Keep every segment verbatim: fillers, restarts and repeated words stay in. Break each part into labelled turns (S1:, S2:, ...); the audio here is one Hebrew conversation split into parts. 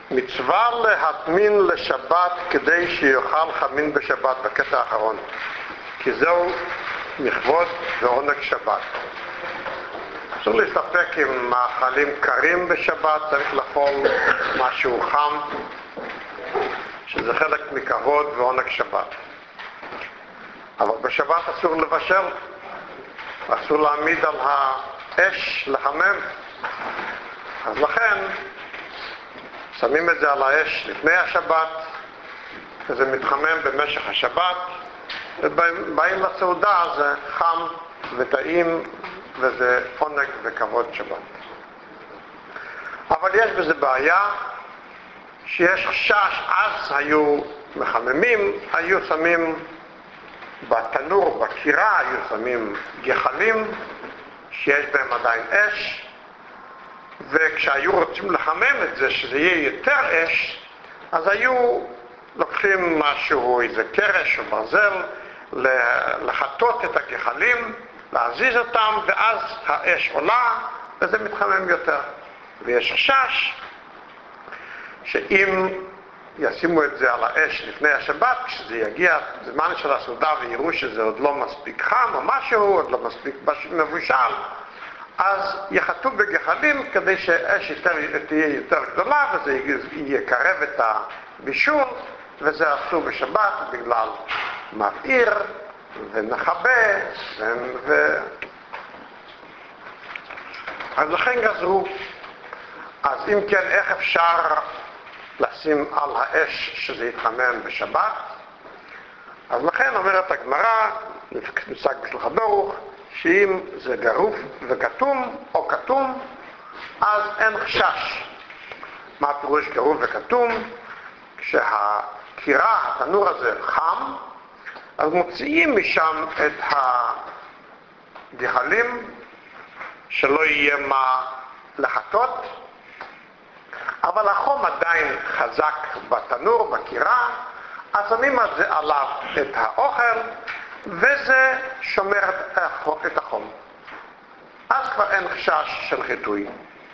S1: מצווה להטמין לשבת כדי שיוכל חמין בשבת בקטע האחרון, כי זהו מכבוד ועונג שבת. אסור להסתפק עם מאכלים קרים בשבת, צריך לאכול משהו חם, שזה חלק מכבוד ועונג שבת. אבל בשבת אסור לבשל, אסור להעמיד על האש לחמם, אז לכן שמים את זה על האש לפני השבת, וזה מתחמם במשך השבת, ובאים לסעודה, זה חם וטעים, וזה עונג וכבוד שבת. אבל יש בזה בעיה, שיש חשש, אז היו מחממים, היו שמים בתנור, בקירה, היו שמים גחלים, שיש בהם עדיין אש, וכשהיו רוצים לחמם את זה, שזה יהיה יותר אש, אז היו לוקחים משהו, איזה קרש או ברזל, לחטות את הגחלים, להזיז אותם, ואז האש עולה, וזה מתחמם יותר. ויש חשש שאם ישימו את זה על האש לפני השבת, כשזה יגיע זמן של הסעודה ויראו שזה עוד לא מספיק חם או משהו, עוד לא מספיק מבושל, אז יחטאו בגחלים כדי שהאש תהיה יותר גדולה, וזה יקרב את הבישול, וזה אסור בשבת בגלל מבעיר ומכבה, ו... אז לכן גזרו. אז אם כן, איך אפשר לשים על האש שזה יתחמם בשבת? אז לכן אומרת הגמרא, נפסק בשולחן ערוך, שאם זה גרוף וכתום או כתום, אז אין חשש. מה פירוש גרוף וכתום? כשהקירה, התנור הזה חם, אז מוציאים משם את הגחלים, שלא יהיה מה לחטות, אבל החום עדיין חזק בתנור, בקירה, אז שמים על זה עליו את האוכל, וזה שומר את החום. אז כבר אין חשש של חיטוי.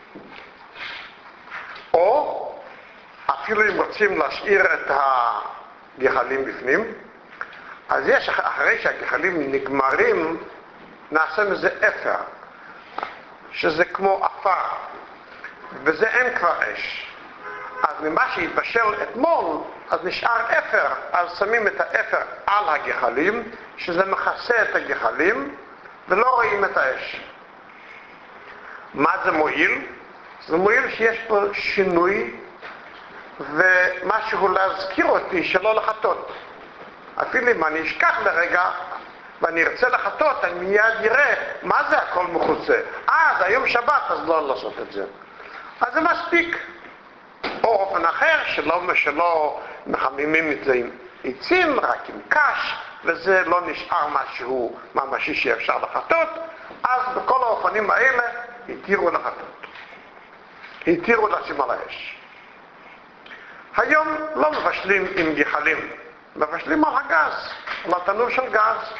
S1: או אפילו אם רוצים להשאיר את הגחלים בפנים, אז יש, אחרי שהגחלים נגמרים, נעשה מזה אפר, שזה כמו אפר, וזה אין כבר אש. אז ממה שהתבשל אתמול, אז נשאר אפר, אז שמים את האפר על הגחלים, שזה מכסה את הגחלים, ולא רואים את האש. מה זה מועיל? זה מועיל שיש פה שינוי, ומשהו להזכיר אותי שלא לחטות. אפילו אם אני אשכח לרגע, ואני ארצה לחטות, אני מיד יראה מה זה הכל מחוצה. אה, זה היום שבת, אז לא לעשות את זה. אז זה מספיק. או אופן אחר, שלא, שלא מחממים את זה עם עצים, רק עם קש, וזה לא נשאר משהו ממשי שאפשר לחטות, אז בכל האופנים האלה התירו לחטות. התירו לשים על האש. היום לא מבשלים עם גחלים, מבשלים על הגז, על התנור של גז.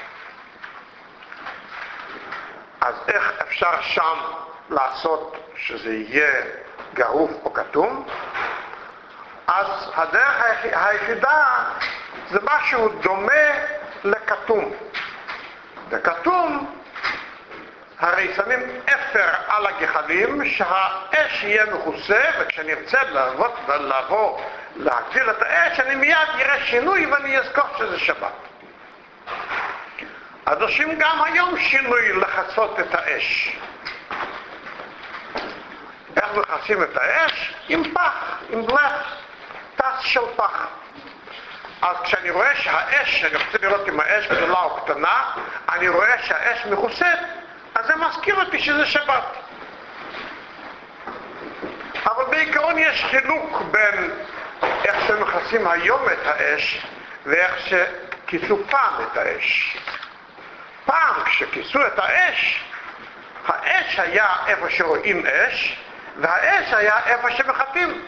S1: אז איך אפשר שם לעשות שזה יהיה גרוף או כתום? אז הדרך היחידה זה משהו דומה לכתום. וכתום, הרי שמים אפר על הגחלים שהאש יהיה מכוסה, וכשנרצה לעבוד ולבוא להגדיל את האש, אני מיד יראה שינוי ואני אזכור שזה שבת. אז עושים גם היום שינוי לחסות את האש. איך מכסים את האש? עם פח, עם בלך, טס של פח. אז כשאני רואה שהאש, אני רוצה לראות אם האש גדולה או קטנה, אני רואה שהאש מכוסת, אז זה מזכיר אותי שזה שבת. אבל בעיקרון יש חילוק בין איך שמכסים היום את האש ואיך שכיסו פעם את האש. פעם כשכיסו את האש, האש היה איפה שרואים אש, והאש היה איפה שמחטים.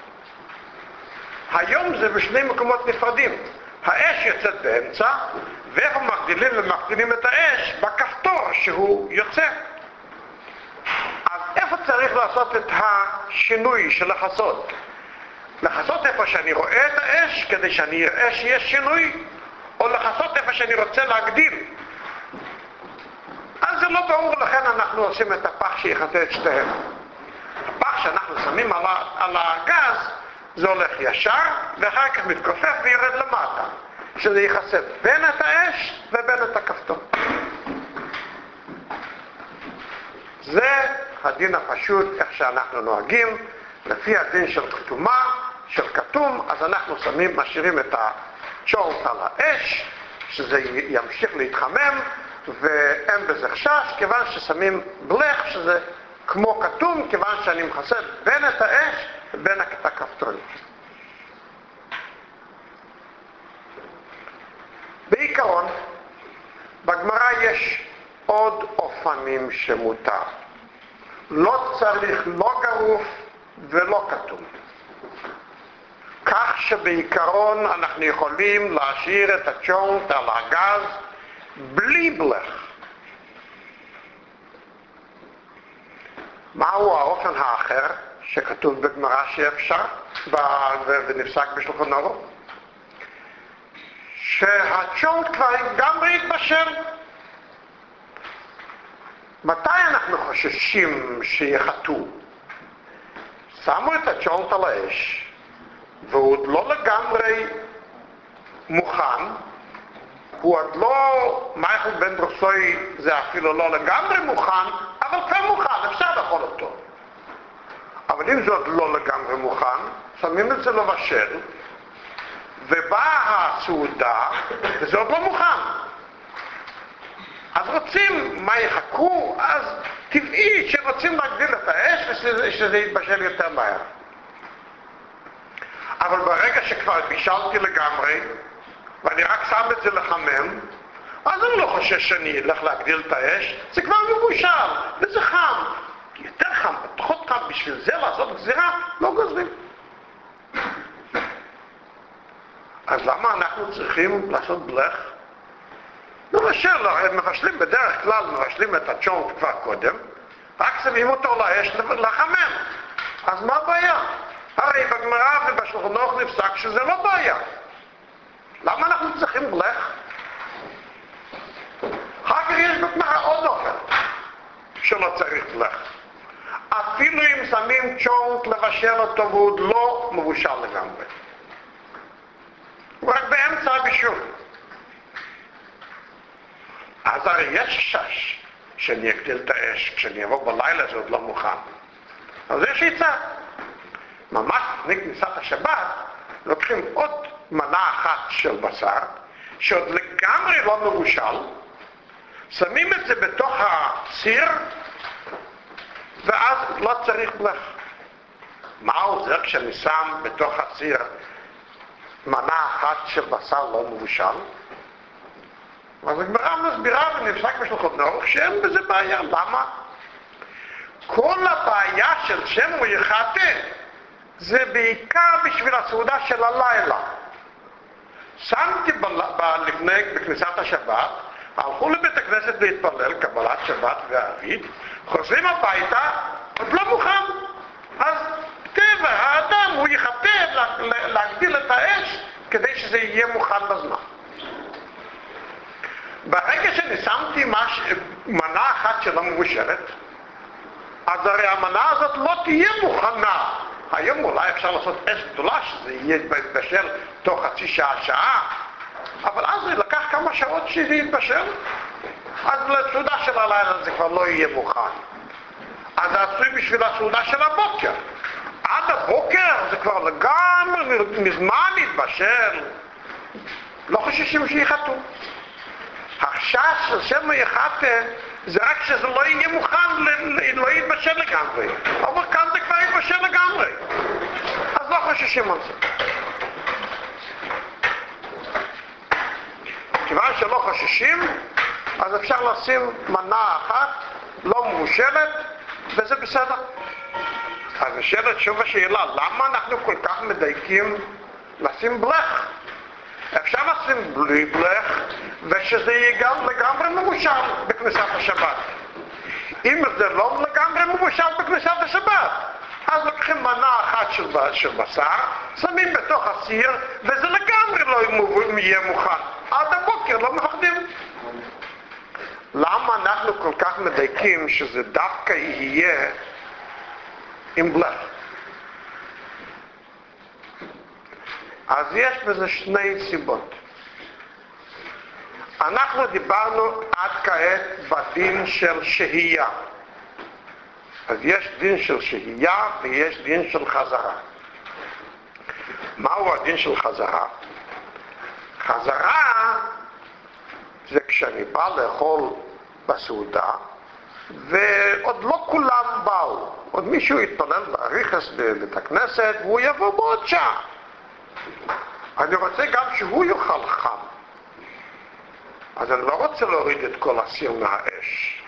S1: היום זה בשני מקומות נפרדים. האש יוצאת באמצע, ואיפה מגדילים ומגדילים את האש? בכפתור שהוא יוצא. אז איפה צריך לעשות את השינוי של החסות? לחסות איפה שאני רואה את האש כדי שאני אראה שיש שינוי, או לחסות איפה שאני רוצה להגדיל. אז זה לא ברור, לכן אנחנו עושים את הפח שיחסה את שתיהם. הפח שאנחנו שמים על, על הגז, זה הולך ישר, ואחר כך מתכופף וירד למטה, שזה יחסה בין את האש ובין את הכפתור. זה הדין הפשוט, איך שאנחנו נוהגים, לפי הדין של כתומה, של כתום, אז אנחנו שמים, משאירים את הצ'ורט על האש, שזה ימשיך להתחמם, ואין בזה חשש, כיוון ששמים בלך, שזה כמו כתום, כיוון שאני מכסה בין את האש ובין הכפתורים. בעיקרון, בגמרא יש עוד אופנים שמותר. לא צריך לא גרוף ולא כתום. כך שבעיקרון אנחנו יכולים להשאיר את הצ'ורט על הגז בלי בלך. מהו האופן האחר שכתוב בגמרא שאפשר ונפסק בשולחן ערוך? שהצ'ורט כבר גם התבשל. מתי אנחנו חוששים שיחטאו? שמו את הצ'ורט על האש והוא עוד לא לגמרי מוכן, הוא עוד לא, מייכל בן דרוסוי זה אפילו לא לגמרי מוכן, אבל כבר מוכן, אפשר לאכול אותו. אבל אם זה עוד לא לגמרי מוכן, שמים את זה לבשל, ובאה הסעודה, וזה עוד לא מוכן. אז רוצים, מה יחכו? אז טבעי שרוצים להגדיל את האש ושזה יתבשל יותר מהר. אבל ברגע שכבר בישלתי לגמרי, ואני רק שם את זה לחמם, אז אני לא חושש שאני אלך להגדיל את האש, זה כבר מבושל, וזה חם. יותר חם, פחות חם, בשביל זה לעשות גזירה, לא גוזרים. אז למה אנחנו צריכים לעשות בלך? מבשל, מבשלים בדרך כלל, מבשלים את הצ'ורט כבר קודם, רק שמים אותו לאש לחמם. אז מה הבעיה? הרי בגמרא ובשולחן ערוך נפסק שזה לא בעיה. למה אנחנו צריכים בלך? אחר כך יש בגמרא עוד אופן שלא צריך בלך. אפילו אם שמים צ'ורט לבשל אותו והוא לא מבושל לגמרי. הוא רק באמצע הבישול. אז הרי יש חשש שאני אגדיל את האש, כשאני אבוא בלילה זה עוד לא מוכן. אז יש עצה. ממש לפני כניסת השבת, לוקחים עוד מנה אחת של בשר, שעוד לגמרי לא מבושל, שמים את זה בתוך הסיר, ואז לא צריך בלך. מה עוזר כשאני שם בתוך הסיר מנה אחת של בשר לא מבושל? אז הגמרא מסבירה ונפסק בשולחן ערוך שאין בזה בעיה. למה? כל הבעיה של שם הוא יחטא זה בעיקר בשביל הסעודה של הלילה. שמתי לפני, בכניסת השבת, הלכו לבית הכנסת להתפלל, קבלת שבת וערבית, חוזרים הביתה, עוד לא מוכן. אז טבע, האדם הוא יחטא להגדיל את האש כדי שזה יהיה מוכן בזמן. ברגע שאני שמתי מש... מנה אחת שלא מבושלת, אז הרי המנה הזאת לא תהיה מוכנה. היום אולי אפשר לעשות אש גדולה שזה יהיה יתבשל תוך חצי שעה, שעה, אבל אז זה לקח כמה שעות שזה יתבשל. אז לסעודה של הלילה זה כבר לא יהיה מוכן. אז זה עשוי בשביל הסעודה של הבוקר. עד הבוקר זה כבר לגמרי מזמן יתבשל. לא חוששים שיחטאו. החשש של שם יחטא זה רק שזה לא יהיה מוכן, לא יתבשל לגמרי. אבל כאן זה כבר יתבשל לגמרי. אז לא חוששים על זה. כיוון שלא חוששים, אז אפשר לשים מנה אחת לא מבושלת, וזה בסדר. אז נשאלת שוב השאלה, למה אנחנו כל כך מדייקים לשים בלך? אפשר לשים בלי בלך, ושזה יהיה גם לגמרי מבושל בכניסת השבת. אם זה לא לגמרי מבושל בכניסת השבת, אז לוקחים מנה אחת של, של בשר, שמים בתוך הסיר, וזה לגמרי לא יהיה מוכן. עד הבוקר לא מפחדים. למה אנחנו כל כך מדייקים שזה דווקא יהיה עם בלח? אז יש בזה שני סיבות. אנחנו דיברנו עד כעת בדין של שהייה. אז יש דין של שהייה ויש דין של חזרה. מהו הדין של חזרה? חזרה זה כשאני בא לאכול בסעודה ועוד לא כולם באו. עוד מישהו יתפלל באריכס בבית הכנסת והוא יבוא בעוד שעה. אני רוצה גם שהוא יאכל חם. אז אני לא רוצה להוריד את כל הסיר מהאש.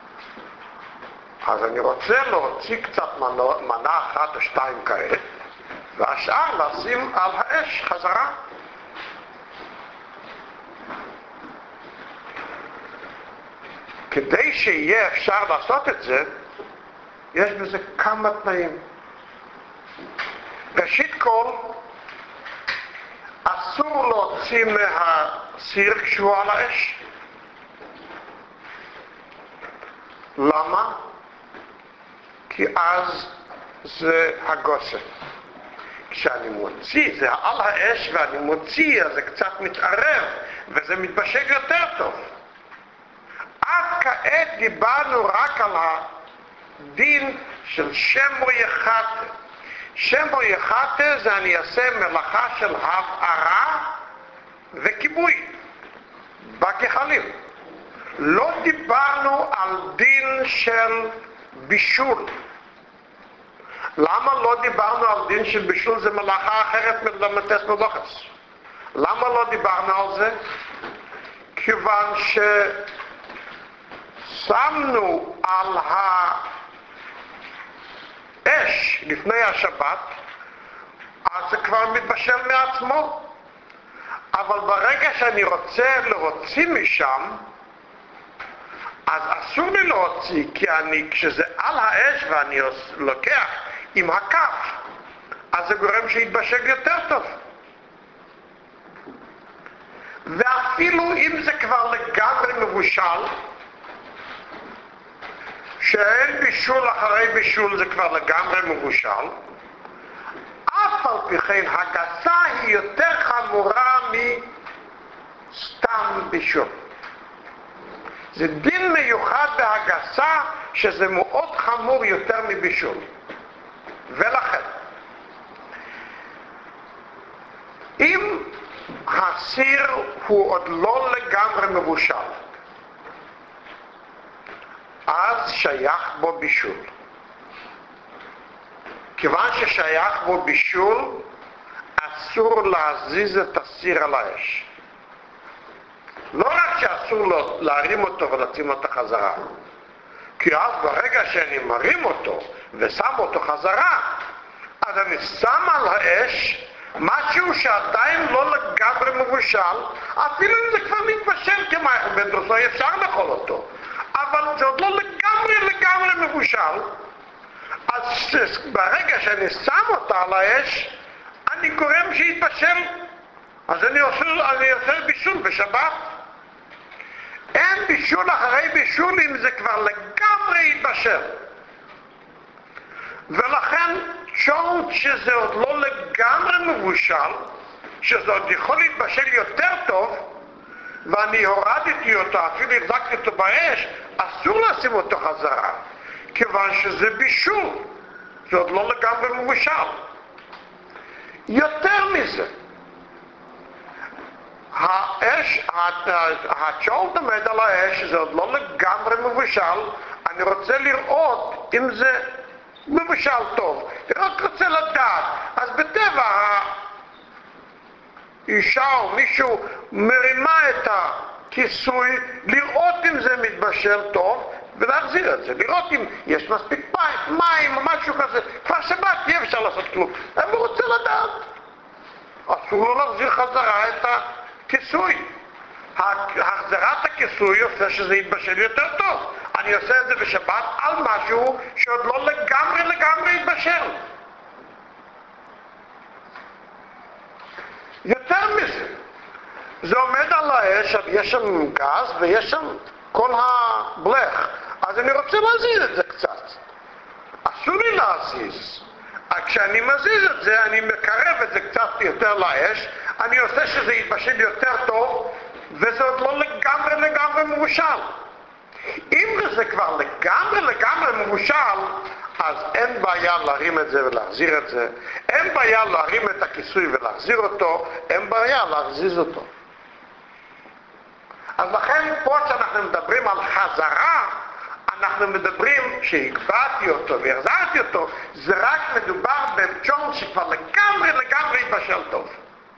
S1: אז אני רוצה להוציא קצת מנה, מנה אחת או שתיים כעת, והשאר לשים על האש חזרה. כדי שיהיה אפשר לעשות את זה, יש בזה כמה תנאים. ראשית כל, אסור להוציא מהסיר כשהוא על האש. למה? כי אז זה הגוסם. כשאני מוציא, זה על האש ואני מוציא, אז זה קצת מתערב וזה מתבשל יותר טוב. עד כעת דיברנו רק על הדין של שמו יחתה. שמו יחתה זה אני אעשה מלאכה של הבערה וכיבוי בכחלים. לא דיברנו על דין של בישול. למה לא דיברנו על דין של בישול? זה מלאכה אחרת מלמטס מלוחס. למה לא דיברנו על זה? כיוון ששמנו על האש לפני השבת, אז זה כבר מתבשל מעצמו. אבל ברגע שאני רוצה להוציא משם, אז אסור לי להוציא, כי אני, כשזה על האש ואני לוקח עם הכף, אז זה גורם שיתבשל יותר טוב. ואפילו אם זה כבר לגמרי מבושל, שאין בישול אחרי בישול זה כבר לגמרי מבושל, אף על פי כן הגסה היא יותר חמורה מסתם בישול. זה דין מיוחד בהגסה שזה מאוד חמור יותר מבישול. ולכן, אם הסיר הוא עוד לא לגמרי מבושל, אז שייך בו בישול. כיוון ששייך בו בישול, אסור להזיז את הסיר על האש. לא רק שאסור לו להרים אותו ולשים אותו חזרה, כי אז ברגע שאני מרים אותו ושם אותו חזרה, אז אני שם על האש משהו שעדיין לא לגמרי מבושל, אפילו אם זה כבר מתבשל כמייך בדרוסו, אפשר לאכול אותו, אבל זה עוד לא לגמרי לגמרי מבושל. אז ברגע שאני שם אותה על האש, אני גורם שיתבשל. אז אני עושה, אני עושה בישול בשבת. אין בישול אחרי בישול אם זה כבר לגמרי יתבשל. ולכן שעות שזה עוד לא לגמרי מבושל, שזה עוד יכול להתבשל יותר טוב, ואני הורדתי אותו, אפילו החזקתי אותו באש, אסור לשים אותו חזרה, כיוון שזה בישול, זה עוד לא לגמרי מבושל. יותר מזה, האש, הצ'ולט עומד על האש, זה עוד לא לגמרי מבושל, אני רוצה לראות אם זה מבושל טוב, אני רק רוצה לדעת. אז בטבע האישה או מישהו מרימה את הכיסוי לראות אם זה מתבשל טוב ולהחזיר את זה, לראות אם יש מספיק מים או משהו כזה. כבר שבת אי אפשר לעשות כלום, אני רוצה לדעת. אסור לו להחזיר חזרה את הכיסוי. החזרת הכיסוי עושה שזה יתבשל יותר טוב. אני עושה את זה בשבת על משהו שעוד לא לגמרי לגמרי יתבשל. יותר מזה, זה עומד על האש, יש שם גז ויש שם כל הבלך, אז אני רוצה להזיז את זה קצת. אסור לי להזיז. כשאני מזיז את זה, אני מקרב את זה קצת יותר לאש, אני עושה שזה יתבשל יותר טוב, וזה עוד לא לגמרי לגמרי מבושל. אם זה כבר לגמרי לגמרי מבושל, אז אין בעיה להרים את זה ולהחזיר את זה, אין בעיה להרים את הכיסוי ולהחזיר אותו, אין בעיה להחזיז אותו. אז לכן פה כשאנחנו מדברים על חזרה, אנחנו מדברים שהגבעתי אותו והחזרתי אותו, זה רק מדובר בצ'ון שכבר לגמרי לגמרי יתבשל טוב.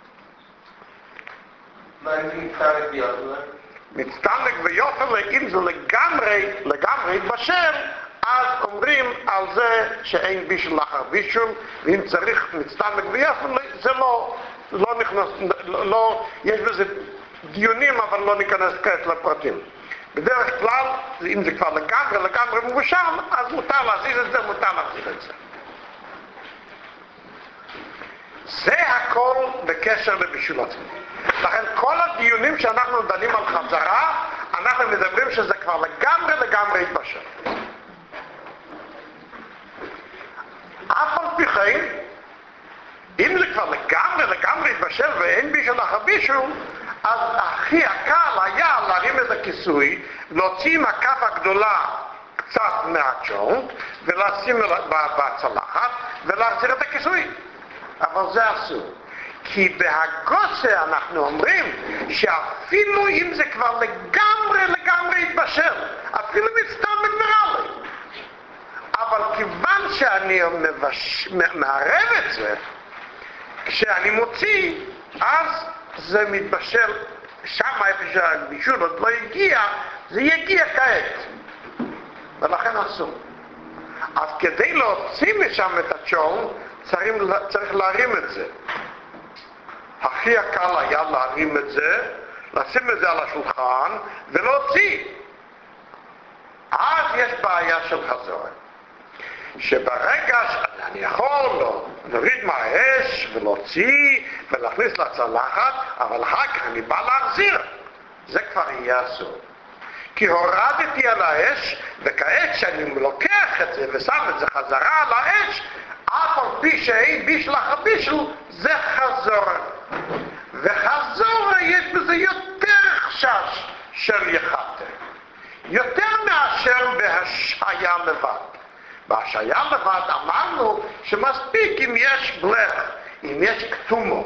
S2: מה אם זה מצטנק ויופלה?
S1: מצטנק ויופלה, אם זה לגמרי לגמרי יתבשל, אז אומרים על זה שאין בישול לאחר בישול, ואם צריך מצטנק ויופלה, זה לא, לא נכנס, לא, יש בזה דיונים, אבל לא ניכנס כעת לפרטים. בדרך כלל, אם זה כבר לגמרי לגמרי מבושל, אז מותר להזיז את זה, מותר להחזיר את זה. זה הכל בקשר לבישולות. לכן כל הדיונים שאנחנו דנים על חזרה, אנחנו מדברים שזה כבר לגמרי לגמרי התבשל. אף על פי כן, אם זה כבר לגמרי לגמרי התבשל ואין בישול אחר בישול, אז הכי הקל היה להרים את הכיסוי, להוציא עם הכף הגדולה קצת מהצ'ונט, ולשים בצלחת, ולהחזיר את הכיסוי. אבל זה אסור. כי בהגוסה אנחנו אומרים שאפילו אם זה כבר לגמרי לגמרי התבשל, אפילו מצטנק נראה לי. אבל כיוון שאני מבש... מערב את זה, כשאני מוציא, אז זה מתבשל, שם איפה שהבישול עוד לא הגיע, זה יגיע כעת. ולכן אסור. אז כדי להוציא משם את הצ'ון, צריך, צריך להרים את זה. הכי הקל היה להרים את זה, לשים את זה על השולחן ולהוציא. אז יש בעיה של חזור. שברגע שאני יכול להוריד מהאש ולהוציא ולהכניס לצלחת, אבל אחר כך אני בא להחזיר, זה כבר יהיה אסור. כי הורדתי על האש, וכעת שאני לוקח את זה ושם את זה חזרה על האש, אף על פי שאין בישול אחר בישול, זה חזור. וחזור יש בזה יותר חשש של יחתה. יותר מאשר בהשעיה לבד. בהשעיה לבד אמרנו שמספיק אם יש בלך, אם יש כתומו.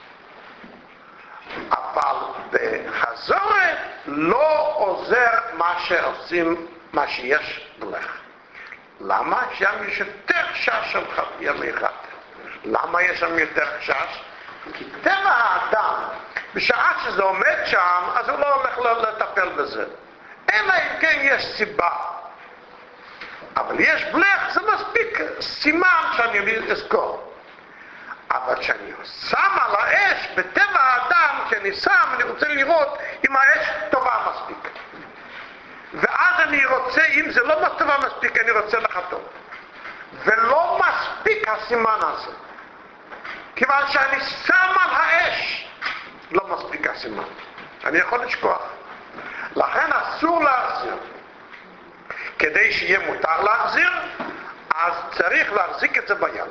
S1: אבל בחזור לא עוזר מה שעושים, מה שיש בלך. למה? שם יש יותר חשש של יחתה. למה יש שם יותר חשש? כי טבע האדם, בשעה שזה עומד שם, אז הוא לא הולך לטפל בזה. אלא אם כן יש סיבה. אבל יש בלך, זה מספיק סימן שאני אזכור. אבל כשאני שם על האש, בטבע האדם, כשאני שם, אני רוצה לראות אם האש טובה מספיק. ואז אני רוצה, אם זה לא טובה מספיק, אני רוצה לחתום. ולא מספיק הסימן הזה. כיוון שאני שם על האש, לא מספיק הסימן. אני יכול לשכוח. לכן אסור להחזיר. כדי שיהיה מותר להחזיר, אז צריך להחזיק את זה ביד.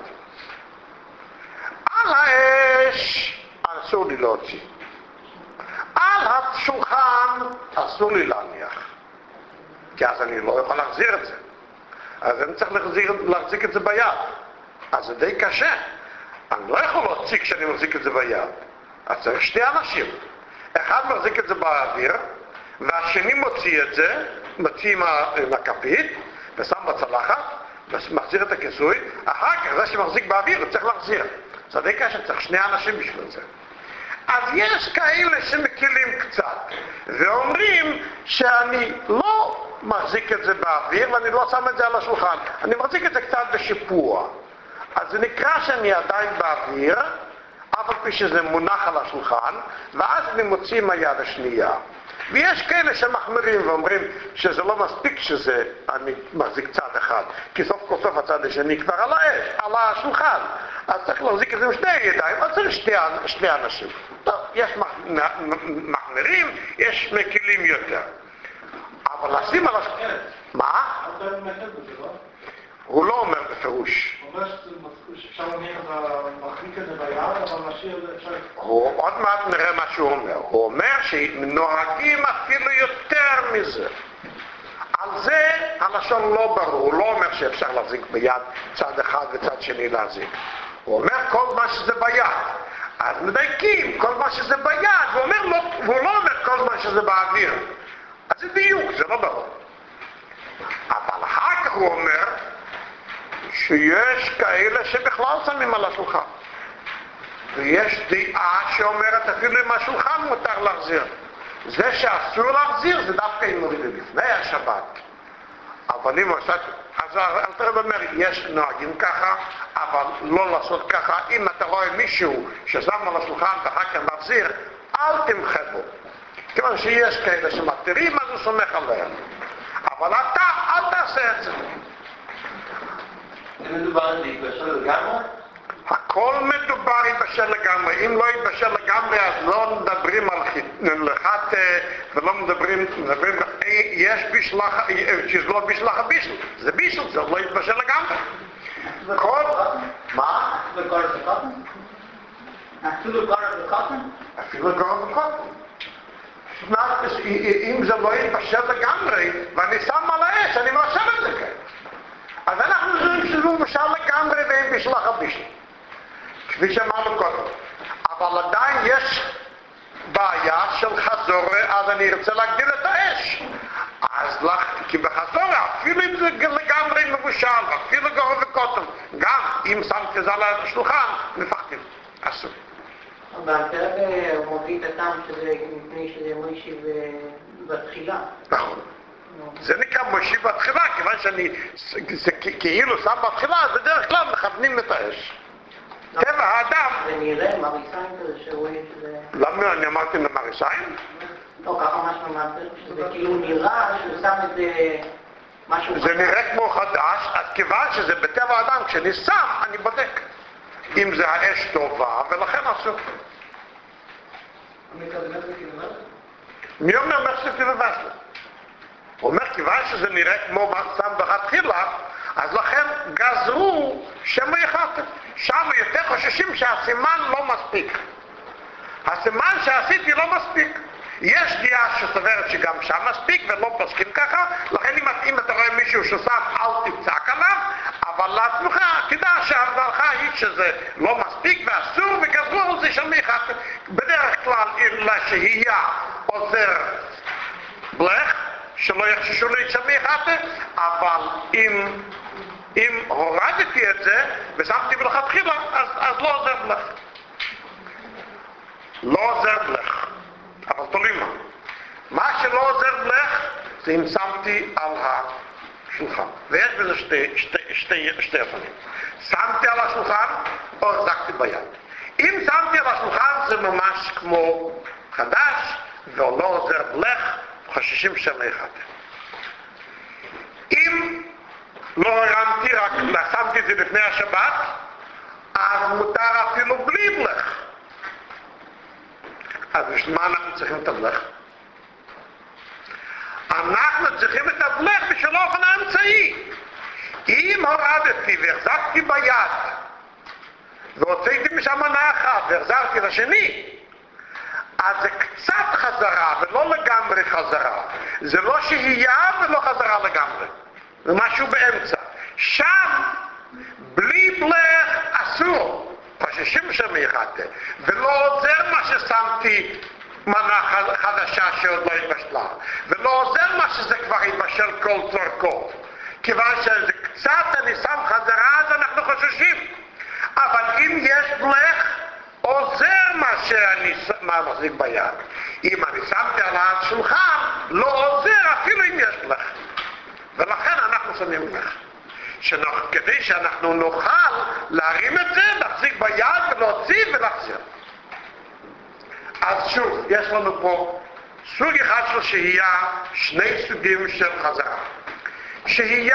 S1: על האש אסור לי להוציא. על השולחן אסור לי להניח. כי אז אני לא יכול להחזיר את זה. אז אני צריך להחזיר, להחזיק את זה ביד. אז זה די קשה. אני לא יכול להוציא כשאני מחזיק את זה ביד. אז צריך שני אנשים. אחד מחזיק את זה באוויר, והשני מוציא את זה, מוציא עם הכפית, ושם בצלחת, ומחזיר את הכיסוי. אחר כך זה שמחזיק באוויר, הוא צריך להחזיר. זה די קשה, צריך שני אנשים בשביל זה. אז יש כאלה שמקילים קצת, ואומרים שאני לא מחזיק את זה באוויר, ואני לא שם את זה על השולחן. אני מחזיק את זה קצת בשיפוע. אז זה נקרא שאני עדיין באוויר, אף על פי שזה מונח על השולחן, ואז אני מוציא מהיד השנייה. ויש כאלה שמחמירים ואומרים שזה לא מספיק שזה אני מחזיק צד אחד, כי סוף כל סוף הצד השני כבר על האש, על השולחן. אז צריך להחזיק את זה עם שני ידיים, אז צריך שני, שני אנשים. טוב, יש מחמירים, יש מקילים יותר. אבל לשים על השולחן... מה? הוא לא אומר בפירוש.
S2: הוא אומר שאפשר להחזיק את זה ביד, אבל להשאיר את זה אפשר...
S1: עוד מעט נראה מה שהוא אומר. הוא אומר שנוהגים אפילו יותר מזה. על זה הלשון לא ברור. הוא לא אומר שאפשר להחזיק ביד צד אחד וצד שני להחזיק. הוא אומר כל מה שזה ביד. אז מדייקים כל מה שזה ביד. הוא, אומר לא, הוא לא אומר כל מה שזה באוויר. אז זה דיוק, זה לא ברור. אבל אחר כך הוא אומר שיש כאלה שבכלל שמים על השולחן. ויש דעה שאומרת אפילו אם השולחן מותר להחזיר. זה שאסור להחזיר זה דווקא אם מורידים לפני השבת. אבל אם עושה... אז אל תראה אומר, יש נוהגים ככה, אבל לא לעשות ככה. אם אתה רואה מישהו ששם על השולחן ואחר כך מחזיר, אל תמחה בו. כיוון שיש כאלה שמתירים, אז הוא סומך עליהם. אבל אתה, אל תעשה את זה.
S2: זה מדובר על להתבשל לגמרי?
S1: הכל מדובר יתבשל לגמרי. אם לא יתבשל לגמרי, אז לא מדברים על חת ולא מדברים, מדברים, יש בישלח, שזה לא בישלח הבישל. זה בישל, זה לא יתבשל לגמרי. כל... מה?
S2: אפילו גורם וקוטן? אפילו גורם וקוטן?
S1: אפילו גורם וקוטן. אם זה לא יתבשל לגמרי, ואני שם על האש, אני מאשר את זה כאן. אז אנחנו חושבים שזה מבושל לגמרי ואין בישלח הבישל. כפי שאמרנו קודם. אבל עדיין יש בעיה של חזור, אז אני ארצה להגדיל את האש. אז לך, כי בחזור, אפילו אם זה לגמרי מבושל, אפילו גורם וקוטן, גם אם שמתי את זה על השולחן, מפחדים. אסור.
S3: בהפרק הוא מביא את הטעם שזה מפני שזה מוישי בתחילה.
S1: נכון. זה נקרא מוישי בתחילה, כיוון שאני כאילו שם בתחילה, אז בדרך כלל מכוונים את האש. טבע האדם...
S3: זה נראה מריסיים כזה שרואים שזה...
S1: למה אני אמרתי למריסיים?
S3: לא, ככה משהו מעבר, שזה כאילו נראה שהוא שם את זה... משהו...
S1: זה נראה כמו חדש, אז כיוון שזה בטבע האדם, כשאני שם, אני בודק. אם זה האש טובה, ולכן אסור. מי אומר מחשבתי בבסלה? הוא אומר, כיוון שזה נראה כמו שם בתחילה, אז לכן גזרו שמו יחתם. שם יותר חוששים שהסימן לא מספיק. הסימן שעשיתי לא מספיק. יש דעה שסוברת שגם שם מספיק ולא פוסקים ככה, לכן אם, אם אתה רואה מישהו ששם אל תצעק עליו, אבל לעצמך תדע שההבדלך היא שזה לא מספיק ואסור וגזרו על זה של מיחת. בדרך כלל לשהייה עוזר בלך, שלא יחששו להצמיחת, אבל אם, אם הורדתי את זה ושמתי מלכתחילה, אז, אז לא עוזר בלך. לא עוזר בלך. אבל תולים מה. מה שלא עוזר בלך זה אם שמתי על השולחן. ויש בזה שתי, שתי, שתי, שתי אופנים. שמתי על השולחן או החזקתי ביד. אם שמתי על השולחן זה ממש כמו חדש ולא עוזר בלך, חוששים שם אחד. אם לא הרמתי, רק שמתי את זה לפני השבת, אז מותר אפילו בלי בלך. אז בשביל מה אנחנו צריכים את הבלך? אנחנו צריכים את הבלך בשביל אופן האמצעי. אם הורדתי והחזקתי ביד והוצאתי משם מנה אחת והחזרתי לשני, אז זה קצת חזרה ולא לגמרי חזרה. זה לא שהייה ולא חזרה לגמרי. זה משהו באמצע. שם בלי בלך אסור. חוששים שמייחתה, ולא עוזר מה ששמתי מנה חדשה שעוד לא התבשלה, ולא עוזר מה שזה כבר התבשל כל צורכות, כיוון שזה קצת אני שם חזרה אז אנחנו חוששים. אבל אם יש בלך, עוזר מה שאני מחזיק ביד. אם אני שמתי על השולחן, לא עוזר אפילו אם יש בלך. ולכן אנחנו שמים בלך. כדי שאנחנו נוכל להרים את זה, להחזיק ביד ולהוציא ולהחזיר. אז שוב, יש לנו פה סוג אחד של שהייה, שני סוגים של חזרה. שהייה,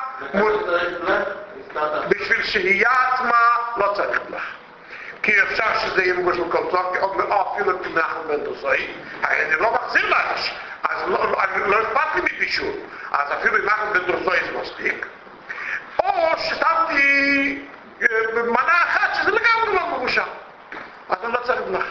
S1: בשביל שהייה עצמה לא צריך בלך. כי אפשר שזה יהיה מגוש לקולצות, או אפילו תנח בן דוסאי, הרי אני לא מחזיר לאש, אז לא אכפת לי מבישול, אז אפילו תנח בן דוסאי זה מספיק. או ששמתי מנה אחת שזה לגמרי לא מגושה, אז אני לא צריך בלך.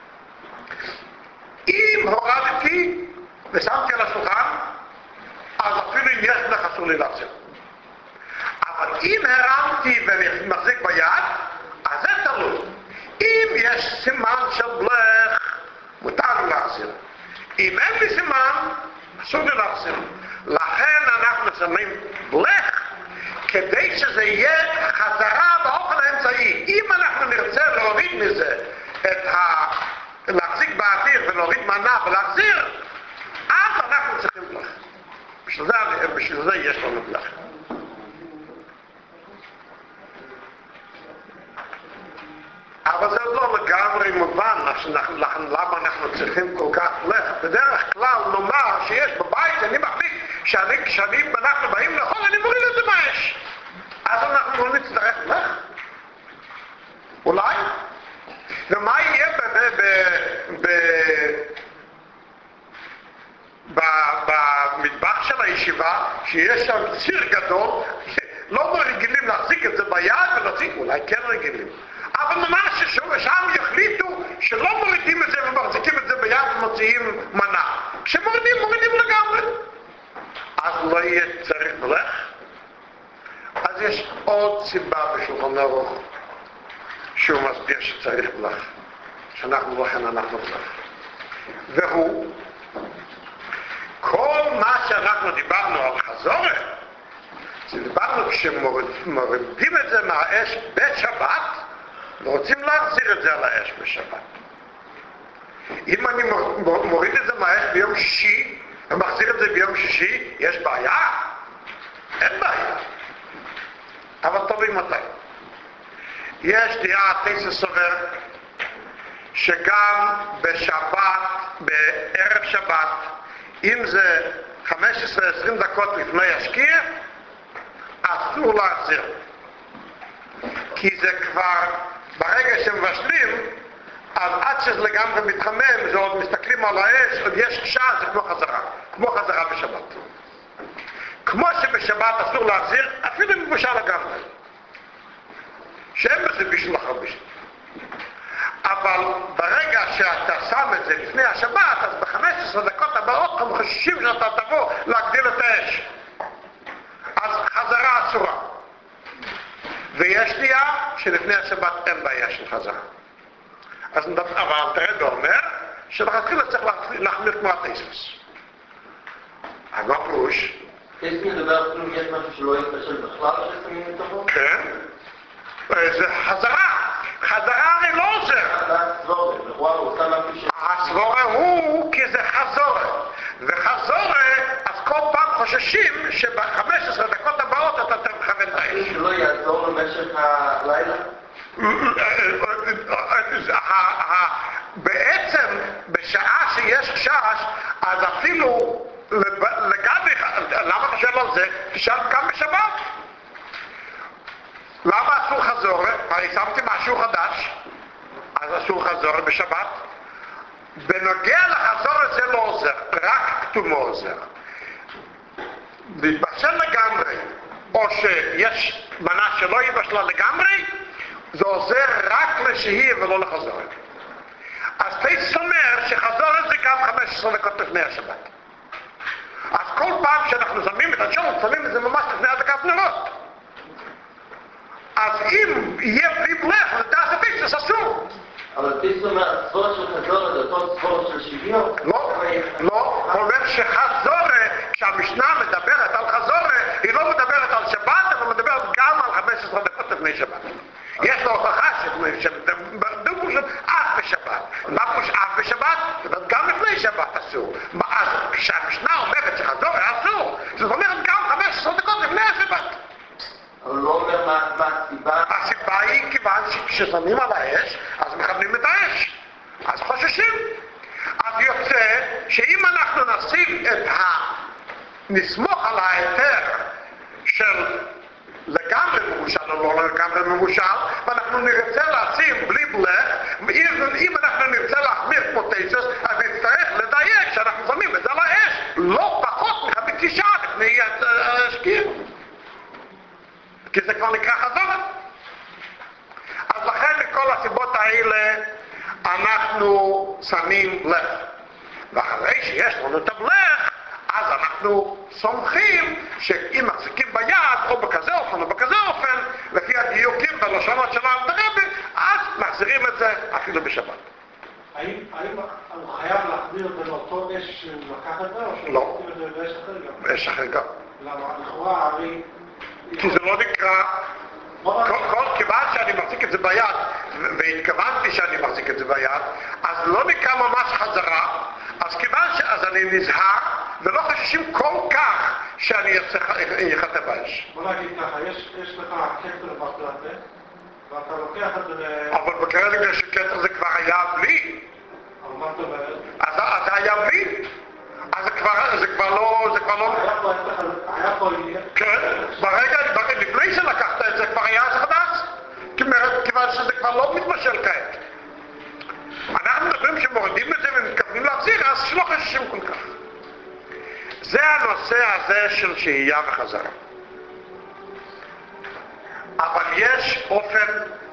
S1: אם הורדתי ושמתי על השולחן, אז אפילו אם יש בלך אסור לי להחזיר. אבל אם הרמתי ואני מחזיק ביד, אז זה תלוי. אם יש סימן של בלך, מותר לי להחזיר. אם אין לי סימן, אסור לי להחזיר. לכן אנחנו שמים בלך, כדי שזה יהיה חזרה באופן האמצעי. אם אנחנו נרצה להוריד מזה את ה... להחזיק באוויר ולהוריד מנה ולהחזיר, אז אנחנו צריכים בלך. בשביל זה, בשביל זה יש לנו בלך. אבל זה לא לגמרי מובן למה אנחנו צריכים כל כך בלך. בדרך כלל נאמר שיש בבית, אני מחליט שאני, אנחנו באים לאכול, אני מוריד את זה מהאש. אז אנחנו לא נצטרך בלך? אולי? ומה יהיה במטבח של הישיבה, שיש שם ציר גדול, לא רגילים להחזיק את זה ביד ולהחזיק, אולי כן רגילים. אבל ממש ששם יחליטו שלא מורידים את זה ומחזיקים את זה ביד ומוציאים מנה. כשמורידים, מורידים לגמרי. אז לא יהיה צריך בלך. אז יש עוד סיבה בשולחן ערוך שהוא מסביר שצריך בלך. שאנחנו לכן אנחנו בלך. והוא, כל מה שאנחנו דיברנו על חזורת, דיברנו כשמורידים את זה מהאש בשבת, ורוצים להחזיר את זה על האש בשבת. אם אני מוריד את זה מהאש ביום שישי, ומחזיר את זה ביום שישי, יש בעיה? אין בעיה. אבל תלוי מתי. יש דעה, תסע סובר, שגם בשבת, בערב שבת, אם זה חמש עשרה עשרים דקות לפני השקיע, אסור להחזיר. כי זה כבר, ברגע שמבשלים, אז עד שזה לגמרי מתחמם, זה עוד מסתכלים על האש, עוד יש שעה, זה כמו חזרה, כמו חזרה בשבת. כמו שבשבת אסור להחזיר, אפילו אם מבושל לגמרי. שאין בזה בשביל אחר בשביל. אבל ברגע שאתה שם את זה לפני השבת, אז ב-חמש עשרה דקות הבאות הם חוששים שאתה תבוא להגדיל את האש. אז חזרה אסורה. ויש דעה שלפני השבת אין בעיה של חזרה. אז אבל תרד ואומר שלכתחילה צריך להחמיר כמו התספס. אז מה פירוש?
S3: תספס מדבר כלום, יש משהו שלא יתפשל בכלל ששמים לתוכו?
S1: כן. זה חזרה. חזרה הרי לא עוזר. הסבורה הוא כי זה חזורה. וחזורה, אז כל פעם חוששים שב-חמש עשרה דקות הבאות אתה תכוון את האש.
S3: שלא יעזור במשך הלילה?
S1: בעצם בשעה שיש חשש, אז אפילו לגבי, למה אתה שואל על זה? תשאל גם בשבת. למה אסור חזורה? הרי שמתי משהו חדש, אז אסור חזורה בשבת. בנוגע לחזורה זה לא עוזר, רק כתומו עוזר. להתבשל לגמרי, או שיש מנה שלא יבשלה לגמרי, זה עוזר רק לשהייה ולא לחזורה. אז תייס אומר שחזורה זה גם חמש עשרה דקות לפני השבת. אז כל פעם שאנחנו שמים את השום, שמים את זה ממש לפני הדקת נרות. אז אם יהיה בלי בלך, זה תעשה פיצוס אסור.
S3: אבל פיצוס אומר, הסבורה של חזורה זה אותו סבורה של שוויון?
S1: לא, לא. הוא אומר שחזורה, כשהמשנה מדברת על חזורה, היא לא מדברת על שבת, אבל מדברת גם על חמש עשרה דקות לפני שבת. יש לו הוכחה שדובר של אף בשבת. מה פוש אף בשבת? גם לפני שבת אסור. אז כשהמשנה אומרת שחזורה אסור, זאת אומרת גם חמש עשרה דקות לפני השבת.
S3: אבל לא אומר מה הסיבה?
S1: הסיבה היא כיוון שכששמים על האש, אז מכוונים את האש. אז חוששים. אז יוצא שאם אנחנו נשים את ה... נסמוך על ההיתר של לגמרי מבושל או לא לגמרי מבושל, ואנחנו נרצה לשים בלי בלך, אם אנחנו נרצה להחמיר כמו טייסס, אז נצטרך לדייק שאנחנו שמים את זה לאש, לא פחות מחמישי שעה לפני השקיע. כי זה כבר נקרא חזון. אז לכן לכל הסיבות האלה אנחנו שמים לב. ואחרי שיש לנו את הבלך, אז אנחנו סומכים שאם מחזיקים ביד או בכזה אופן או בכזה אופן, לפי הדיוקים בלשונות של הרבי, אז מחזירים את זה אפילו בשבת.
S2: האם הוא חייב להחזיר את זה לאותו אש שהוא לקח את זה, או שהוא
S1: לא.
S2: מחזיר את זה באש אחר גם?
S1: באש אחר גם.
S2: למה? לכאורה הרי...
S1: כי זה לא נקרא... כל כיוון שאני מחזיק את זה ביד, והתכוונתי שאני מחזיק את זה ביד, אז לא נקרא ממש חזרה, אז כיוון שאז אני נזהר, ולא חוששים כל כך שאני יחטא באש.
S2: בוא נגיד ככה, יש לך כתר בקלטה, ואתה לוקח את זה ל...
S1: אבל בכרגע שכתר זה כבר היה בלי.
S2: אבל מה אתה אומר?
S1: אז זה היה בלי. אז זה כבר, זה כבר לא, זה כבר לא...
S2: היה פה...
S1: כן, ברגע, לפני שלקחת את זה כבר היה חדש. כיוון שזה כבר לא מתמשל כעת. אנחנו מדברים שמורידים את זה ומתכוונים להחזיר, אז שלא חששים כל כך. זה הנושא הזה של שהייה וחזרה. אבל יש אופן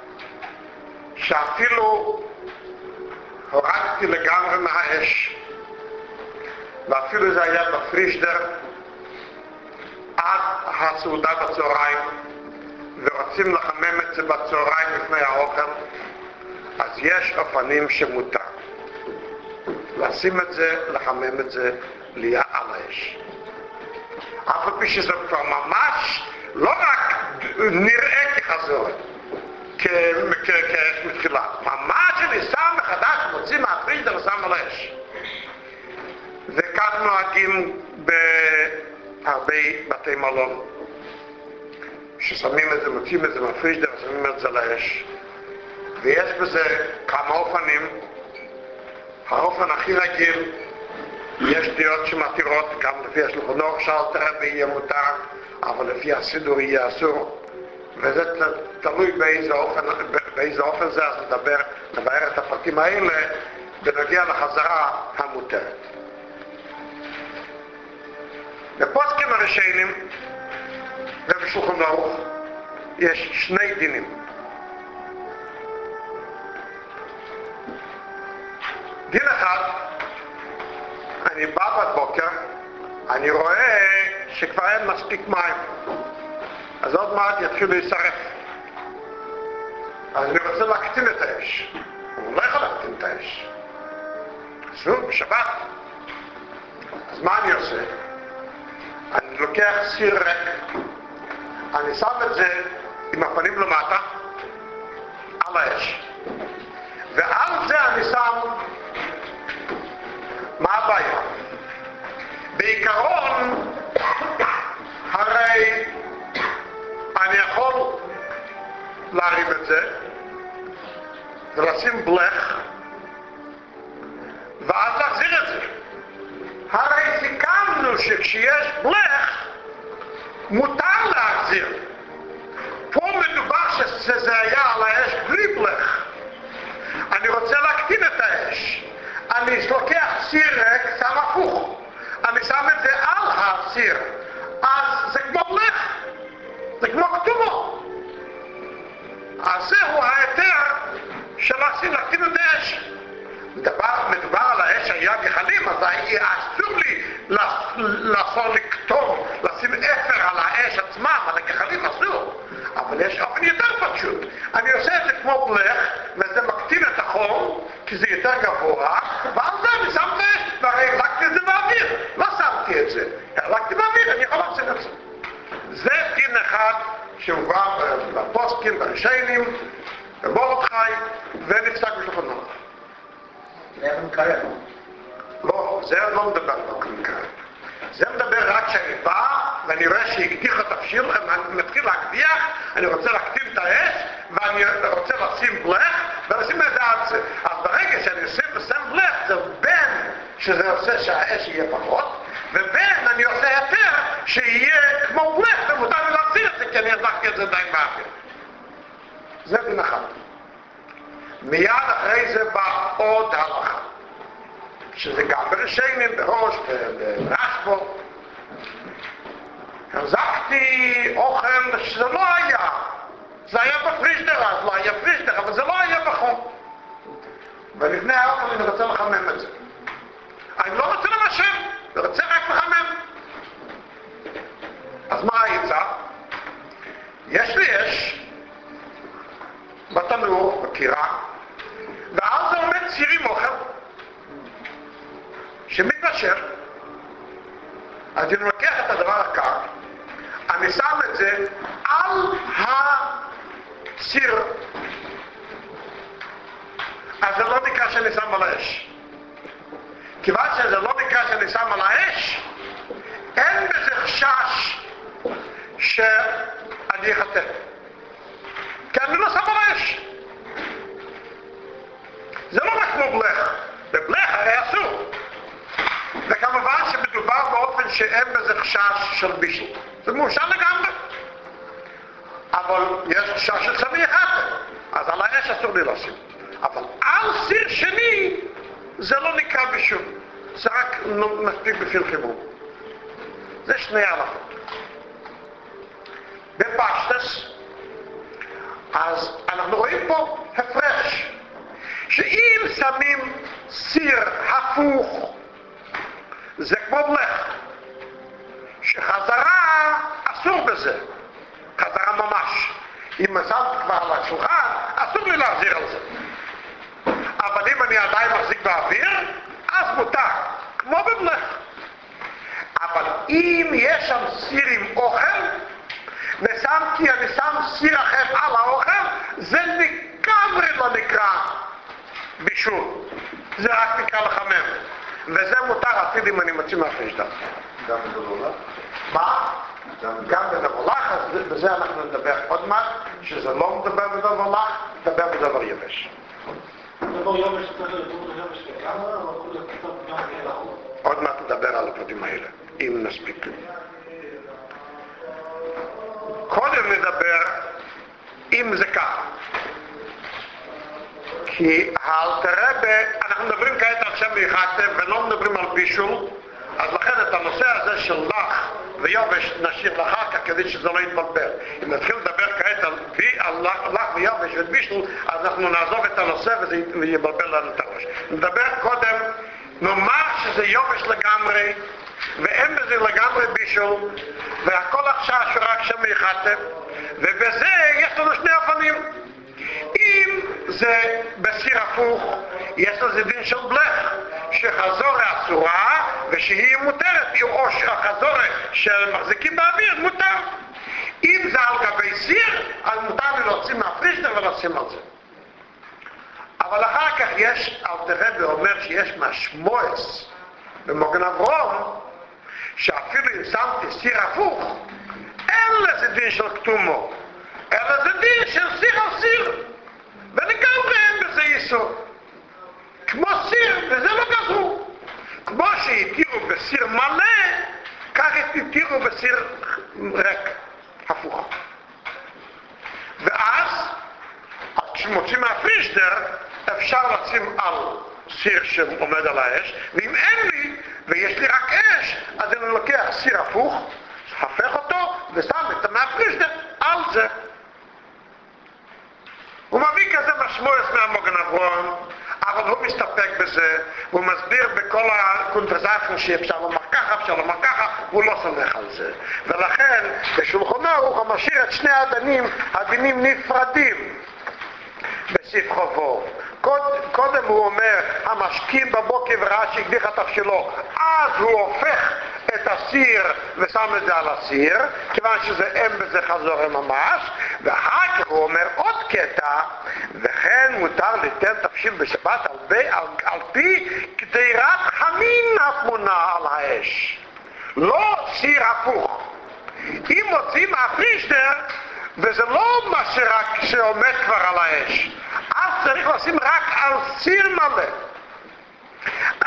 S1: שאפילו הורדתי לגמרי מהאש, ואפילו זה היה בפרישדר עד הסעודה בצהריים, ורוצים לחמם את זה בצהריים לפני האוכל, אז יש אופנים שמותר לשים את זה, לחמם את זה ליד על האש. אף על פי שזה כבר ממש לא רק נראה כחזור, כאש מתחילה, ממש אני שם מחדש, מוציא מהפרישדר ושם על האש. וכך נוהגים בהרבה בתי מלון, ששמים את זה, מוצאים את זה מהפרישדר, שמים את זה לאש. ויש בזה כמה אופנים. האופן הכי רגיל, יש דעות שמתירות, גם לפי השולחן אורך של הרבי יהיה מותר, אבל לפי הסידור יהיה אסור. וזה תלוי באיזה אופן, באיזה אופן זה, אז נדבר, נבהר את הפרטים האלה, ונגיע לחזרה המותרת. בפוסקים הראשונים, ובשולחן אורך, יש שני דינים. דין אחד, אני בא בבוקר, אני רואה שכבר אין מספיק מים, אז עוד מעט יתחיל להישרף. אז אני רוצה להקטין את האש. הוא לא יכול להקטין את האש. אסור, בשבת. אז מה אני עושה? אני לוקח סיר ריק, אני שם את זה עם הפנים למטה על האש, ועל זה אני שם. מה הבעיה? בעיקרון, הרי אני יכול להרים את זה ולשים בלך ואז להחזיר את זה. הרי סיכמנו שכשיש בלך מותר להחזיר. פה מדובר שזה היה על האש בלי בלך. אני רוצה להקטין את האש. אני לוקח סיר ריק, שם הפוך. אני שם את זה על הסיר. אז זה כמו בלך. זה כמו כתובו. אז זהו ההיתר של הסיר להקטין את האש. מדבר, מדובר על האש היה גחלים, אז אסור לי לעשות לכתוב, לשים אפר על האש עצמם, על הגחלים אסור. אבל יש אופן יותר פשוט. אני עושה את זה כמו בלך, וזה מקטין את החום, כי זה יותר גבוה, ועל זה אני שם את האש, והרי הרלקתי את זה באוויר. לא שמתי את זה, הרלקתי באוויר, אני יכול לעשות את זה. זה דין אחד שהובא בפוסקים, בראשונים, במורדכי, ונפסק בשולחן אורך.
S3: זה מקרב.
S1: לא, זה לא מדבר לא מקרב. זה מדבר רק שאני בא ואני רואה שהקדיח התבשיל, אני מתחיל להקדיח, אני רוצה להקטין את האש ואני רוצה לשים בלך ולשים את זה על זה. אז ברגע שאני אשים שזה עושה שהאש יהיה פחות, ובין אני עושה יותר שיהיה כמו בלך, ומותר לי להחזיר את זה, כי אני הרגחתי את זה די באוויר. זה דין אחד. מיד אחרי זה בא עוד הלכה, שזה גם ברשיינים, בראש, ברשבו. החזקתי אוכל שזה לא היה. זה היה בפרישדר, אז לא היה פרישדר, אבל זה לא היה בחום. ולפני האוכל אני רוצה לחמם את זה. אני לא רוצה למשל, אני רוצה רק לחמם. אז מה העצה? יש לי אש בתנור, בקירה, ואז זה עומד סיר עם אוכל שמתנשר. אז אני לוקח את הדבר הקר, אני שם את זה על הסיר. אז זה לא נקרא שאני שם על האש. כיוון שזה לא נקרא שאני שם על האש, אין בזה חשש שאני אחטא. כי אני לא שם על האש. זה לא רק כמו בלך. בבלך הרי אסור. וכמובן שמדובר באופן שאין בזה חשש של בישל. זה מאושר לגמרי. אבל יש חשש של סמי אחד. אז על האש אסור לי לשים. אבל על סיר שני זה לא נקרא בישול. זה רק מספיק בפיל חיבור. זה שני הלכות. בפשטס, אז אנחנו רואים פה הפרש. שאם שמים סיר הפוך, זה כמו בלך. שחזרה אסור בזה. חזרה ממש. אם שמת כבר על השולחן, אסור לי להחזיר על זה. אבל אם אני עדיין מחזיק באוויר, אז מותר. כמו בבלך. אבל אם יש שם סיר עם אוכל, ושמתי, אני שם סיר אחר על האוכל, זה לגמרי לא נקרא בישול. זה רק נקרא לחמם. וזה מותר אפילו אם אני מוציא מהפרישדר.
S4: גם בדבולך?
S1: מה? גם בדבולך, אז בזה אנחנו נדבר עוד מעט, שזה לא מדבר בדבולך, נדבר בדבר יבש.
S2: דבר יבש צריך לדבר יבש לגמרי, אבל כל הכתוב גם יהיה לחור.
S1: עוד מעט נדבר על הפרטים האלה, אם נספיק. קודם נדבר אם זה ככה. כי האלתרבה, אנחנו מדברים כעת על שם ויחתם ולא מדברים על בישול, אז לכן את הנושא הזה של לך ויובש נשאיר לאחר כך כדי שזה לא יתבלבל. אם נתחיל לדבר כעת על, בי, על לך, לך ויובש ובישול, אז אנחנו נעזוב את הנושא וזה יבלבל לנו את הראש. נדבר קודם, נאמר שזה יובש לגמרי ואין בזה לגמרי בישול והכל עכשיו שרק שם ויחתם, ובזה יש לנו שני אופנים. אם זה בסיר הפוך, יש לזה דין של בלך, שחזורה אסורה ושהיא מותרת, או שהחזורה שמחזיקים באוויר מותר. אם זה על גבי סיר, אז מותר לי להוציא מהפרישדר ולשים על זה. אבל אחר כך יש, אלתרבה אומר שיש משמועס במגן אברהם, שאפילו אם שמתי סיר הפוך, אין לזה דין של כתומו, אלא זה דין של סיר על סיר. ולגמרי אין בזה איסור. כמו סיר, וזה לא גזרו. כמו שהתירו בסיר מלא, כך התירו בסיר ריק, הפוך. ואז, כשמוצאים מהפרישדר, אפשר לשים על סיר שעומד על האש, ואם אין לי, ויש לי רק אש, אז אני לוקח סיר הפוך, הפך אותו, ושם את מהפרישדר על זה. הוא מביא כזה משמעות מהמגן אברהם, אבל הוא מסתפק בזה, הוא מסביר בכל הקונברסציה שאפשר לומר ככה, אפשר לומר ככה, הוא לא סומך על זה. ולכן בשולחנו הוא משאיר את שני הדינים, הדינים נפרדים בספר וו. קוד, קודם הוא אומר, המשקים בבוקר וראה שהקדיח את תבשילו, אז הוא הופך את הסיר ושם את זה על הסיר, כיוון שזה אין בזה חזור ממש, ואחר כך הוא אומר עוד קטע, וכן מותר ליתן תבשיל בשבת על, בי, על, על פי קדירת חמין התמונה על האש, לא סיר הפוך. אם מוצאים מהפרישדר, וזה לא מה שרק שעומד כבר על האש, אז צריך לשים רק על סיר מלא. אז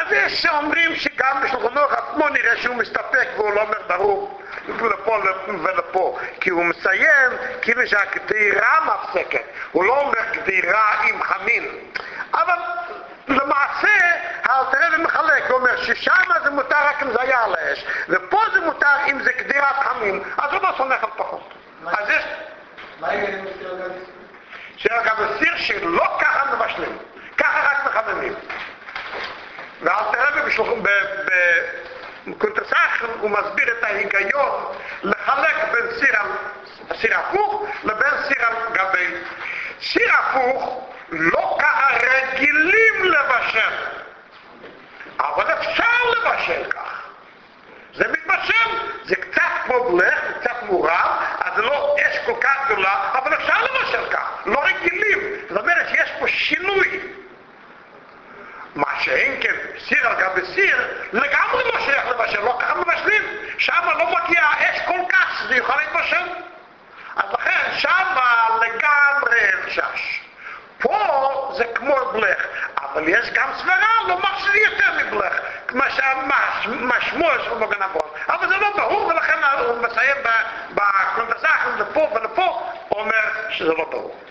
S1: אז יש שאומרים שגם בשולחן ערוך עצמו נראה שהוא מסתפק והוא לא אומר ברור לפה ולפה, כי הוא מסיים כאילו שהגדירה מפסקת, הוא לא אומר גדירה עם חמין, אבל למעשה האלתר רבי מחלק, הוא אומר ששם זה מותר רק אם זה היה על האש, ופה זה מותר אם זה גדירת חמין, אז הוא לא סומך על פחות. אז יש...
S3: מה יהיה עם סיר גבי סיר?
S1: סיר גבי סיר שלא ככה מבשלים, ככה רק מחממים. והאלתר רבי בשולחן בקונטרסאכן הוא מסביר את ההיגיון לחלק בין סיר, סיר הפוך לבין סיר על גבי. סיר הפוך לא ככה רגילים לבשל, אבל אפשר לבשל כך. זה מתבשל, זה קצת כמו בלך, זה קצת מורב, אז זה לא אש כל כך גדולה, אבל אפשר לבשל כך, לא רגילים. זאת אומרת שיש פה שינוי. מה שאין כן, סיר על גבי סיר, לגמרי לא שייך לבשל, לא ככה מבשלים. שם לא מגיע האש כל כך שזה יוכל להתבשל. אז לכן, שם לגמרי חשש. פה זה כמו בלך, אבל יש גם סברה לומר שזה יותר מבלך, כמו שהמשמוע של מגן אבון. אבל זה לא ברור, ולכן הוא מסיים בקונטרסאכן לפה ולפה, הוא אומר שזה לא ברור.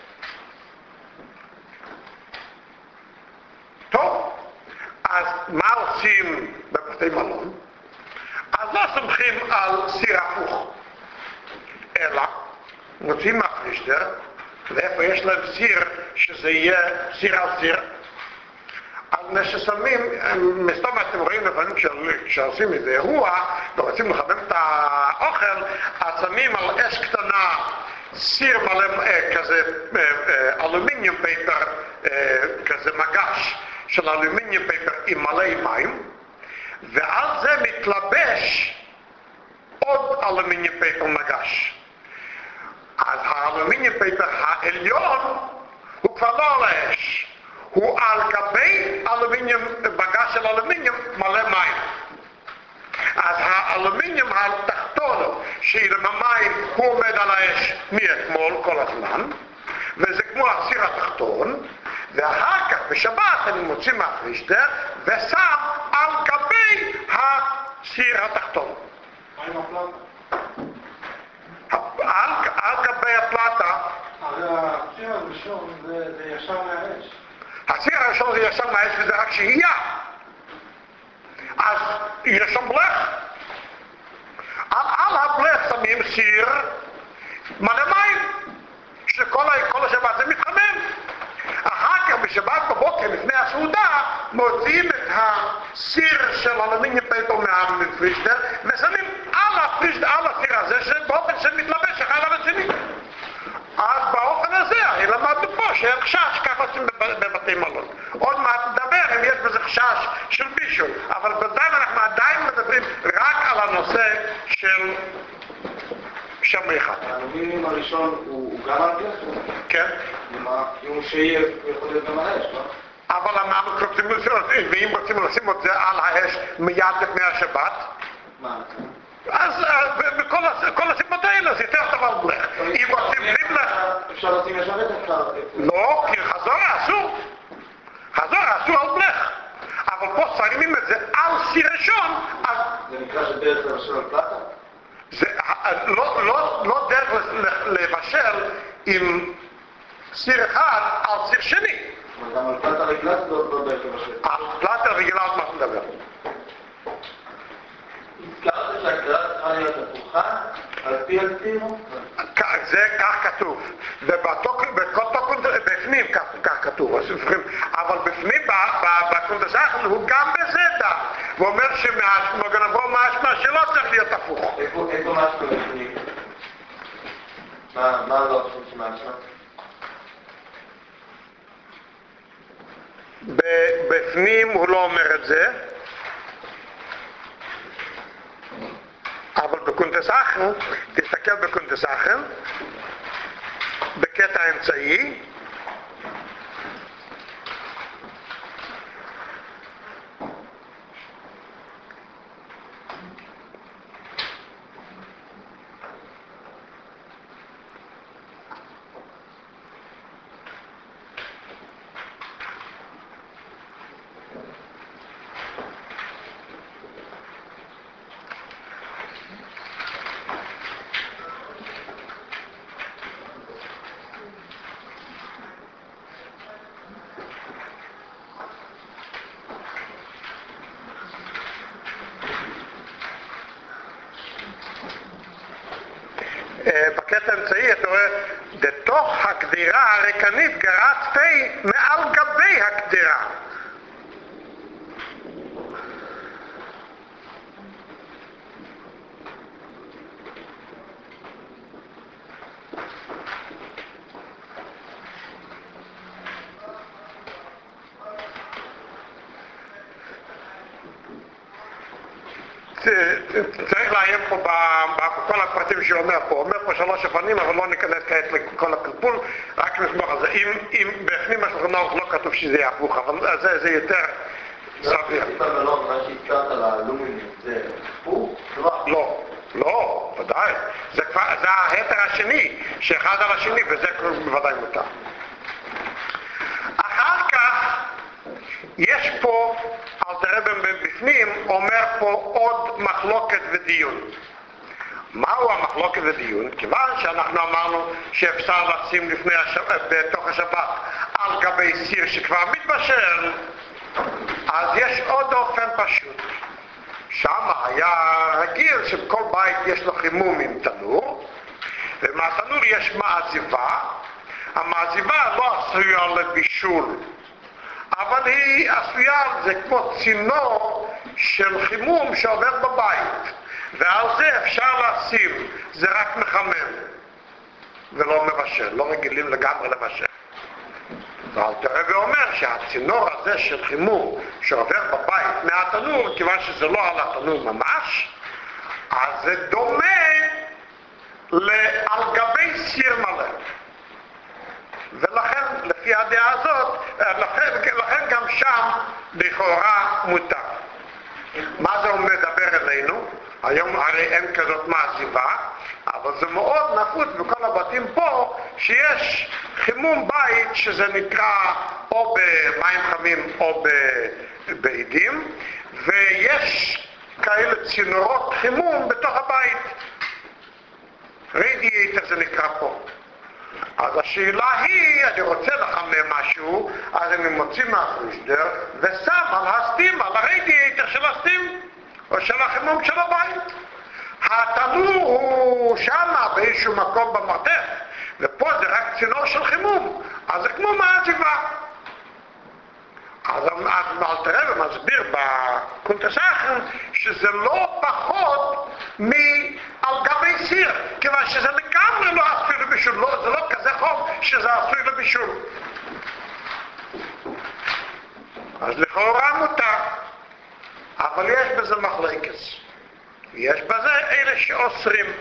S1: טוב, אז מה עושים בבתי מלון? אז לא סומכים על סיר הפוך, אלא מוצאים מהפרישטר, ואיפה יש להם סיר שזה יהיה סיר על סיר, אז ששמים, מסתום אתם רואים לפעמים כשעושים איזה אירוע ורוצים לחמם את האוכל, אז שמים על אש קטנה סיר מלא כזה אלומיניום פייפר, כזה מגש של אלומיניום פייפר עם מלא מים, ועל זה מתלבש עוד אלומיניום פייפר מגש. אז האלומיניום פייפר העליון הוא כבר לא על האש, הוא על גבי אלומיניום, מגש של אלומיניום מלא מים. אז האלומיניום התחתון של המים הוא עומד על האש מאתמול כל הזמן, וזה כמו הסיר התחתון, ואחר כך בשבת אני מוציא מהפרישטר ושם על גבי הסיר התחתון.
S2: מה עם הפלטה?
S1: על, על גבי הפלטה.
S2: הרי הסיר הראשון זה, זה ישר מהאש.
S1: הסיר הראשון זה ישר מהאש וזה רק שהייה. אז יש שם בלך. על, על הבלך שמים סיר מלא מים, שכל כל השבת זה מתחמם. אחר כך בשבת בבוקר לפני הסעודה מוציאים את הסיר של אלומיניום פייפר מהפרישטר ושמים על הפרישטר, על הסיר הזה שבאופן שמתלבש אחד על השני. אז באופן הזה אני למדנו פה שאין חשש, ככה עושים בבתי מלון. עוד מעט נדבר אם יש בזה חשש של בישול, אבל בינתיים אנחנו עדיין מדברים רק על הנושא של שם אחד.
S4: האלומיניום הראשון הוא גם על בלך?
S1: כן.
S4: אם הוא שיהיה יכול להיות גם על האש, לא?
S1: אבל אנחנו רוצים לשים, ואם רוצים לשים את זה על האש מיד לפני השבת,
S4: מה?
S1: אז בכל הסיבות האלה זה יותר טוב על בלך. אם רוצים בלי בלך...
S4: אפשר לשים ישר את אפשר...
S1: לא, כי חזורה אסור. חזורה אסור על בלך. אבל פה שמים את זה על סיר ראשון, אז...
S4: זה נקרא שדרך לבשל על פלטה?
S1: זה לא, לא, לא דרך לבשל עם סיר אחד על סיר שני.
S4: אבל גם על פלטה רגילה זה לא דרך לבשל.
S1: על פלטה רגילה עוד מה מדבר.
S4: הזכרת שהגדרה צריכה להיות הפוכה על פי הצינו?
S1: זה כך כתוב. בפנים כך כתוב. אבל בפנים בקונטרסאכן הוא גם בזה דן. הוא אומר שמגן אבון משמע שלא צריך להיות הפוך.
S4: איפה משמע בפנים? מה לא חושב שמשמע?
S1: בפנים הוא לא אומר את זה, אבל בקונטרסאכן, תסתכל בקונטרסאכן, בקטע האמצעי, בקטע האמצעי אתה רואה, בתוך הקדירה הריקנית גרץ פי מעל גבי הקדירה. צריך לעיין פה בכל הפרטים שהוא אומר פה, הוא אומר פה שלוש אבנים, אבל לא ניכנס כעת לכל הפלפול, רק נסמוך על זה. אם בפנים השולחן ערוך לא כתוב שזה יהיה הפוך, אבל זה יותר סביר.
S4: מה שהזכרת על האלומיניום זה הפוך?
S1: לא, לא, ודאי. זה ההתר השני, שאחד על השני, וזה בוודאי מותר. אחר כך יש פה, אלתר רבי בפנים אומר פה עוד מחלוקת ודיון. מהו המחלוקת ודיון? כיוון שאנחנו אמרנו שאפשר לשים לפני השבת, בתוך השבת על גבי סיר שכבר מתבשל, אז יש עוד אופן פשוט. שם היה רגיל שבכל בית יש לו חימום עם תנור, ומהתנור יש מעזיבה. המעזיבה לא עשויה לבישול, אבל היא עשויה, זה כמו צינור של חימום שעובר בבית, ועל זה אפשר לשים, זה רק מחמם ולא מבשל, לא רגילים לגמרי לבשל. ואלתר רבי אומר שהצינור הזה של חימום שעובר בבית מהתנור, כיוון שזה לא על התנור ממש, אז זה דומה על גבי סיר מלא. ולכן, לפי הדעה הזאת, לכן, לכן גם שם לכאורה מותר. מה זה מדבר אלינו? היום הרי אין כזאת מעזיבה, אבל זה מאוד נפוץ בכל הבתים פה, שיש חימום בית שזה נקרא או במים חמים או בעידים, ויש כאלה צינורות חימום בתוך הבית. רדיאטור זה נקרא פה. אז השאלה היא, אני רוצה לחמם משהו, אז אני מוציא מהפריג'דר ושם על הסטים, על הרדיאטור של הסטים, או של החימום של הבית. התנור הוא שמה באיזשהו מקום במרתף, ופה זה רק צינור של חימום, אז זה כמו מעזיבה. אז אלתר רבי מסביר בקונטרסאכן שזה לא פחות מעל גבי סיר, כיוון שזה לגמרי לא עשוי לבישול, לא, זה לא כזה חום שזה עשוי לבישול. אז לכאורה מותר, אבל יש בזה מחלוקת. יש בזה אלה שאוסרים.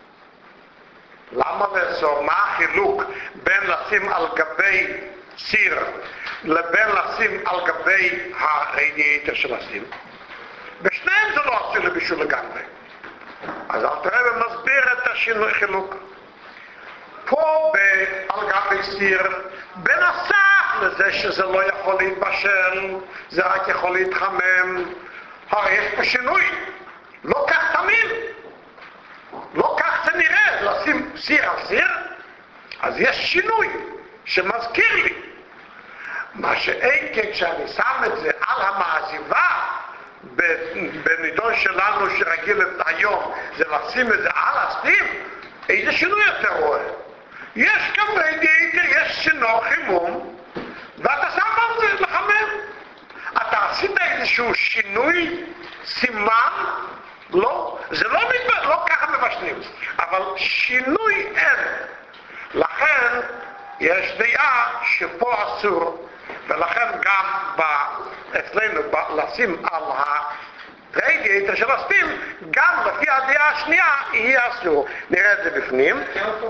S1: למה לאסור? מה החילוק בין לשים על גבי סיר לבין לשים על גבי הרדיאטור של הסיר? בשניהם זה לא עשוי לבישול לגמרי. אז אלתר רבי מסביר את השינוי חילוק. פה על גבי סיר, בנוסף לזה שזה לא יכול להתבשל, זה רק יכול להתחמם, הרי יש פה שינוי. לא כך תמיד. לא כך זה נראה, לשים סיר על סיר. אז יש שינוי שמזכיר לי. מה שאין כן כשאני שם את זה על המעזיבה, בנידון שלנו שרגיל היום, זה לשים את זה על הסטים, איזה שינוי אתה רואה? יש גם רדיאטור, יש צינור חימום, ואתה שם על זה לחמם. אתה עשית איזשהו שינוי, סימן? לא, זה לא, לא ככה מבשלים, אבל שינוי אין. לכן יש דעה שפה אסור, ולכן גם אצלנו לשים על הרדיאטור של הסטים, גם לפי הדעה השנייה יהיה אסור. נראה את זה בפנים.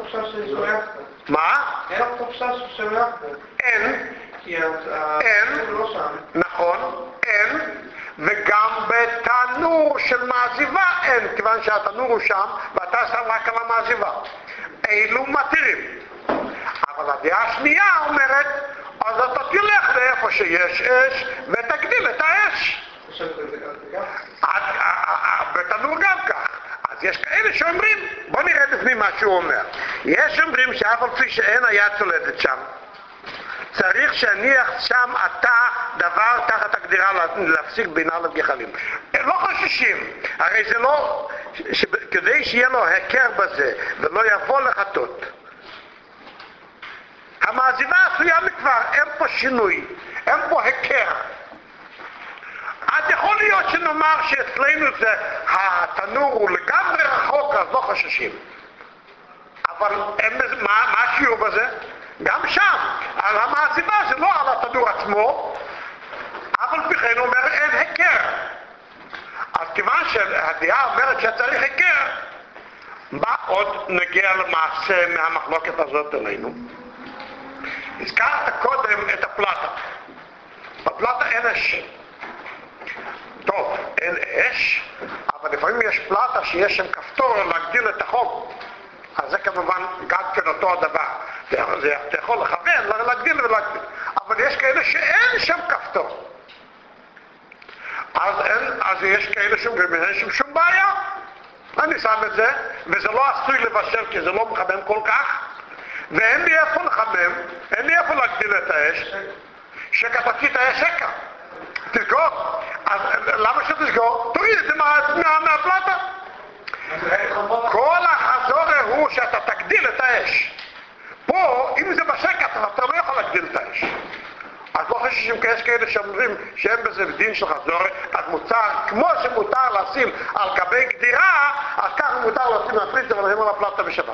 S1: מה? אין. אין, נכון, אין, וגם בתנור של מעזיבה אין, כיוון שהתנור הוא שם ואתה שם רק על המעזיבה. אילו מתירים. אבל הדעה השנייה אומרת, אז אתה תלך לאיפה שיש אש ותגדיל את האש. בתנור גם כך. אז יש כאלה שאומרים, בוא נראה לפני מה שהוא אומר. יש אומרים שאף על פי שאין היד צולדת שם, צריך שהניח שם אתה דבר תחת הגדירה להפסיק בינה לגחלים. לא חוששים, הרי זה לא כדי שיהיה לו הכר בזה ולא יבוא לחטות. המעזיבה עשויה מכבר, אין פה שינוי, אין פה הכר. אז יכול להיות שנאמר שאצלנו זה, התנור הוא לגמרי רחוק, אז לא חוששים. אבל אין, מה, מה השיעור בזה? גם שם, על המעזיבה זה לא על התנור עצמו, אבל בכן אומר אין הכר. אז כיוון שהדעה אומרת שצריך הכר, מה עוד נגיע למעשה מהמחלוקת הזאת אלינו? הזכרת קודם את הפלטה. בפלטה אין אש. טוב, אין אש, אבל לפעמים יש פלטה שיש שם כפתור להגדיל את החום. אז זה כמובן גם כן אותו הדבר. אתה יכול לכוון, להגדיל ולהגדיל. אבל יש כאלה שאין שם כפתור. אז, אין, אז יש כאלה שאומרים, אין שם שום בעיה. אני שם את זה, וזה לא עשוי לבשל כי זה לא מחמם כל כך. ואין לי איפה לחמם, אין לי איפה להגדיל את האש, שכתבתי את האש שקע. תסגור. אז למה שתסגור? תוריד את זה מהפלטה. כל החזור הוא שאתה תגדיל את האש. פה, אם זה בשקע, אתה לא יכול להגדיל את האש. אז לא חוששים כאלה כאלה שאומרים שאין בזה דין של חזור, אז מותר, כמו שמותר לשים על גבי גדירה, אז ככה מותר לשים מהפריטר ולשים על הפלטה בשבת.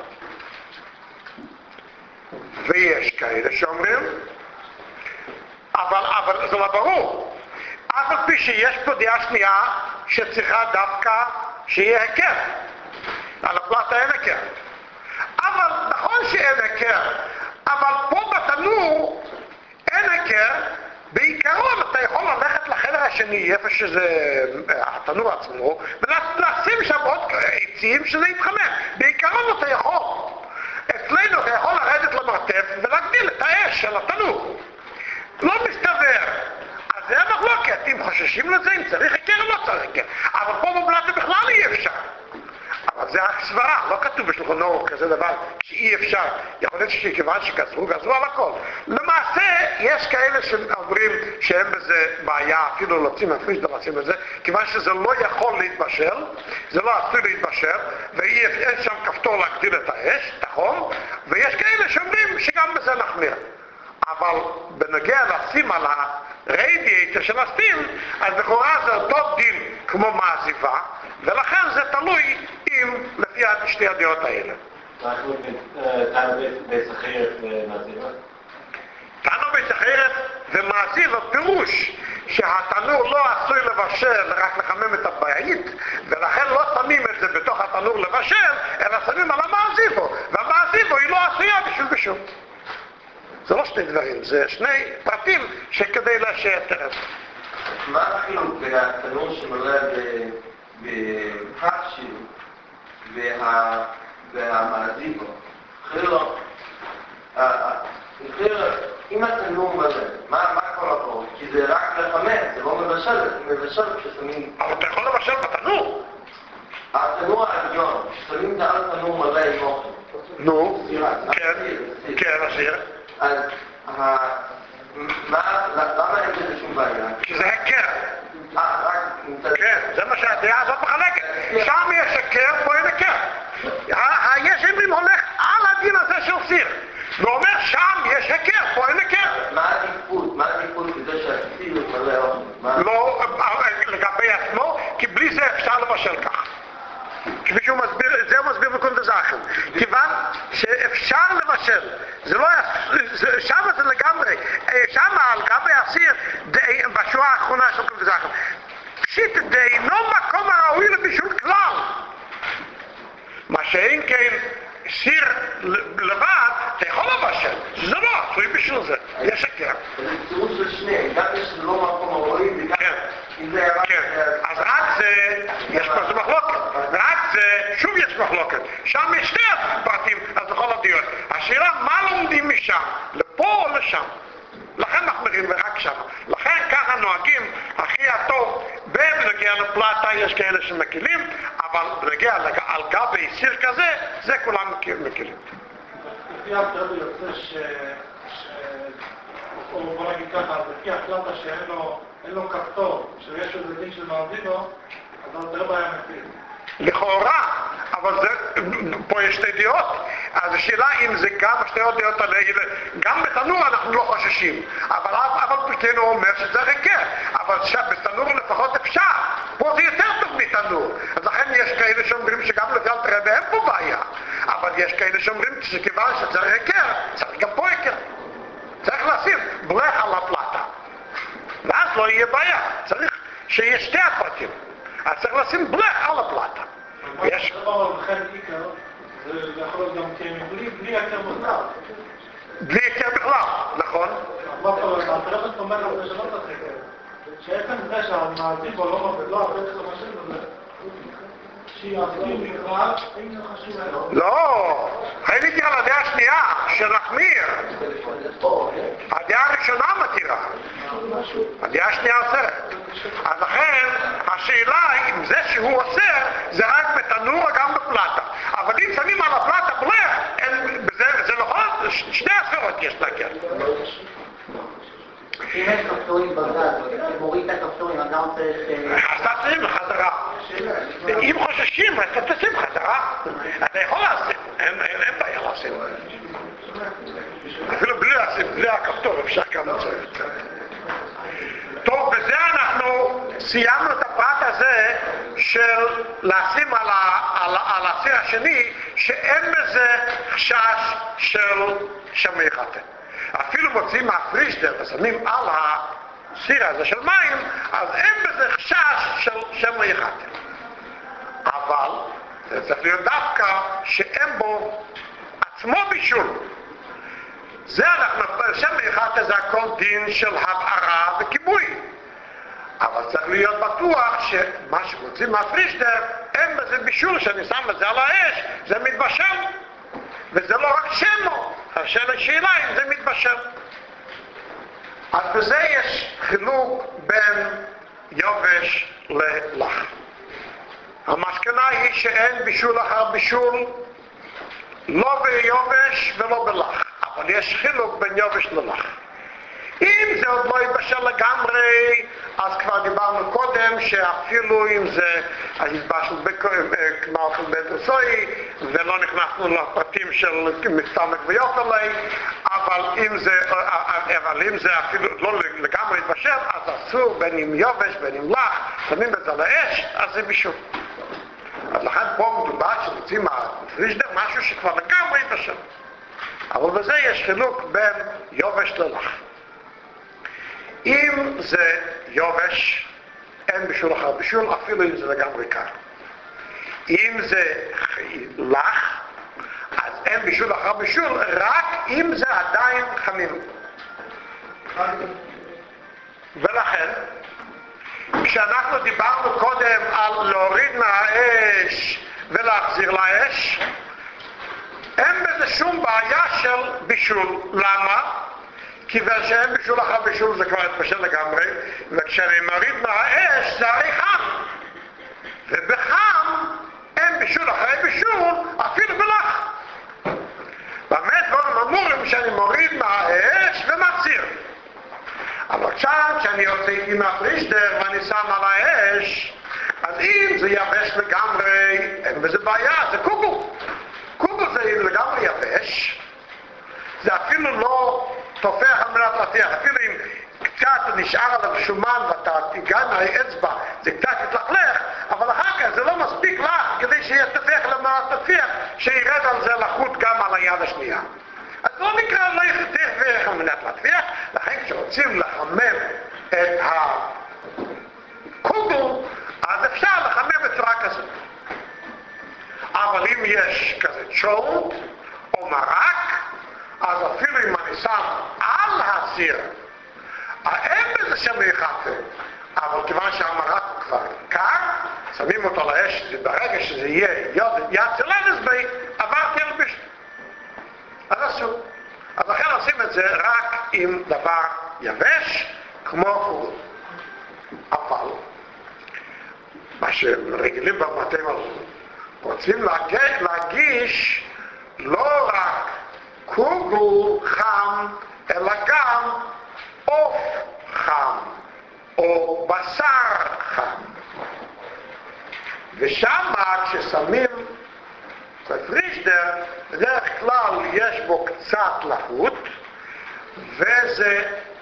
S1: ויש כאלה שאומרים, אבל, אבל זה לא ברור. אף על פי שיש פה דעה שנייה שצריכה דווקא שיהיה הכר. על הפלטה אין הכר. אבל נכון שאין הכר, אבל פה בתנור אין הכר. בעיקרון אתה יכול ללכת לחדר השני, איפה שזה התנור עצמו, ולשים שם עוד עצים שזה יתחמם. בעיקרון אתה יכול. אצלנו אתה יכול לרדת למרתף ולהגדיל את האש של התנור. לא מסתבר. אז זה המחלוקת, אם חוששים לזה, אם צריך הכר או לא צריך הכר. אבל פה בבלטה בכלל אי אפשר. אבל זה רק סברה, לא כתוב בשולחן אורוך כזה דבר שאי אפשר. יכול להיות שכיוון שגזרו, גזרו על הכל. למעשה, יש כאלה שאומרים שאין בזה בעיה, אפילו להוציא מהפריש ולשים את זה, כיוון שזה לא יכול להתבשל, זה לא עשוי להתבשל, ואין שם כפתור להגדיל את האש, את החום, ויש כאלה שאומרים שגם בזה נחמיר. אבל בנוגע לשים על הרדיאטור של הסטים, אז לכאורה זה אותו דין כמו מעזיבה, ולכן זה תלוי אם לפי שתי הדעות האלה.
S4: אנחנו טענו בית אחרת ומעזיבה?
S1: טענו בית אחרת ומעזיבה פירוש שהתנור לא עשוי לבשל רק לחמם את הבית, ולכן לא שמים את זה בתוך התנור לבשל, אלא שמים על המעזיבו, והמעזיבו היא לא עשויה בשביל בשום. זה לא שני דברים, זה שני פרטים שכדי להשאר את זה.
S4: מה החילוק בין התנור שמלא בפחשיל והמעזיבו? חילוק, אם התנור מלא, מה כל הכל? כי זה רק לחמם, זה לא מבשל, זה מבשל כששמים...
S1: אבל אתה יכול לבשל בתנור.
S4: התנור העליון, כששמים את התנור מלא עם אוכל.
S1: נו, כן, כן, אסיר.
S4: אז למה אין לזה שום בעיה?
S1: שזה הכר.
S4: אה, רק...
S1: כן, זה מה שהדעה הזאת מחלקת. שם יש הכר, פה אין הכר. יש אמרים הולך על הדין הזה של סיר. ואומר שם יש הכר, פה אין הכר.
S4: מה העדיפות? מה העדיפות בזה שהסיר מלא אוכל?
S1: לא, לגבי עצמו, כי בלי זה אפשר לבשל כך. כפי שהוא מסביר, זה הוא מסביר בקונד הזכן. כיוון שאפשר לבשל, זה לא, זה, שם זה לגמרי, שם על גבי הסיר, בשורה האחרונה של קונד הזכן. פשיט דאינו מקום הראוי לבישול כלל. מה שאין כן, סיר לבד, אתה יכול לבשל, זה לא עשוי בשביל זה, יש הכר.
S4: זה צירוף של שני, גם יש לא מקום הראוי, וגם...
S1: כן, אז רק זה, יש פה זה מחלוקת, רק זה, שוב יש מחלוקת, שם יש שתי פרטים, אז בכל הדעות. השאלה, מה לומדים משם, לפה או לשם? לכן מחמירים ורק שם. לכן ככה נוהגים הכי הטוב, בנגיע לפלטה יש כאלה שמקילים, אבל בנגיע על גבי סיר כזה, זה כולם מקילים.
S2: לפי הפלטה יוצא ש... או בוא נגיד ככה, לפי הפלטה שאין לו אין לו כפתור, שיש איזה דין של מעזיבו, אז זה לא בעיה מפיל.
S1: לכאורה, אבל זה, פה יש שתי דעות, אז השאלה אם זה גם שתי דעות האלה, גם בתנור אנחנו לא חוששים, אבל אף פתאום הוא אומר שזה ריקה, אבל בתנור לפחות אפשר, פה זה יותר טוב מתנור, אז לכן יש כאלה שאומרים שגם לפי אלתר רבי אין פה בעיה, אבל יש כאלה שאומרים שכיוון שזה ריקה, צריך גם פה ריקה, צריך לשים בלך על הפלטה, ואז לא יהיה בעיה, צריך שיהיה שתי הפרטים, אז צריך לשים בלך על הפלטה.
S2: יש דבר בכלל עיקר, זה יכול להיות גם בלי, בלי יותר מוזר.
S1: בלי יותר בכלל, נכון?
S2: אבל הפרסת אומרת על זה שלא תתחיל. שעצם זה שהמעזים בו לא מבין, לא הרבה צריך למשל בזה. שיעזבים בכלל, אין זה חשוב היום.
S1: לא, הייתי על הדעה השנייה של נחמיר. הדעה הראשונה מתירה. הדעה השנייה אוסרת. אז לכן, השאלה אם זה שהוא אוסר, זה רק בתנור או גם בפלטה. אבל אם שמים על הפלטה בלך, זה נכון, שני אסורות יש להכר.
S3: אם יש כפתורים בגז, מוריד את הכפתורים, אדם צריך...
S1: אז תשים לחזרה. אם חוששים, אז תשים חזרה. אתה יכול לעשות, אין בעיה לעשות. אפילו בלי הכפתור אפשר גם לעשות. טוב, בזה אנחנו סיימנו את הפרט הזה של לשים על, על, על הסיר השני, שאין בזה חשש של שמי חטא. אפילו מוצאים מהפרישטר ושמים על הסיר הזה של מים, אז אין בזה חשש של שמי חטא. אבל זה צריך להיות דווקא שאין בו עצמו בישול. זה אנחנו, שמי חטא זה הכל דין של הבערה וכיבוי. אבל צריך להיות בטוח שמה שמוצאים מהפרישטר, אין בזה בישול שאני שם את זה על האש, זה מתבשל. וזה לא רק שמו, השאלה שאלה אם זה מתבשל. אז בזה יש חילוק בין יובש ללח. המסקנה היא שאין בישול אחר בישול, לא ביובש ולא בלח, אבל יש חילוק בין יובש ללח. אם זה עוד לא יתבשל לגמרי, אז כבר דיברנו קודם שאפילו אם זה יתבשל כמלכת בית רסוי, ולא נכנסנו לפרטים של מסתמק ויופלי, אבל אם זה, אבל אם זה אפילו לא לגמרי יתבשל, אז אסור בין אם יובש בין אם לח, שמים את זה לאש, אז זה בישול. אז לכן פה מדובר שמוצאים מהפרישטר משהו שכבר לגמרי יתבשל. אבל בזה יש חילוק בין יובש ללח. אם זה יובש, אין בישול אחר בישול, אפילו אם זה לגמרי קר. אם זה לח, אז אין בישול אחר בישול, רק אם זה עדיין חמים. ולכן, כשאנחנו דיברנו קודם על להוריד מהאש ולהחזיר לאש, אין בזה שום בעיה של בישול. למה? כיוון שאין בישול אחר בישול זה כבר התבשל לגמרי, וכשאני מוריד מהאש זה הרי חם. ובחם אין בישול אחרי בישול, אפילו בלח. באמת דברים אמורים שאני מוריד מהאש ומחזיר. אבל עכשיו כשאני הוצאתי מהפרישטר ואני שם על האש, אז אם זה יבש לגמרי, אין בזה בעיה, זה קוגל. קוגל זה לגמרי יבש, זה אפילו לא תופח על מנת להטיח, אפילו אם קצת נשאר עליו שומן ואתה תיגע מהאצבע, זה קצת יתלכלך, אבל אחר כך זה לא מספיק לך כדי שיהיה תופח למנת להטיח, שירד על זה לחוט גם על היד השנייה. אז לא נקרא לא יתפח על מנת להטיח, לכן כשרוצים לחמם את הקוגל, אז אפשר לחמם בצורה כזאת. אבל אם יש כזה צ'ול או מרק, אז אפילו אם אני שם על הסיר, אין בזה שמי חטא, אבל כיוון שהמרק הוא כבר קר, שמים אותו לאש, ברגע שזה יהיה יד צלנס בי, עברתי על בישל. אז אסור. אז לכן עושים את זה רק עם דבר יבש, כמו קוגל. אבל, מה שרגילים במטעים על זה, רוצים להגיש לא רק קוגל חם, אלא גם עוף חם, או בשר חם. ושם כששמים בפריג'דר, בדרך כלל יש בו קצת לחות, וזה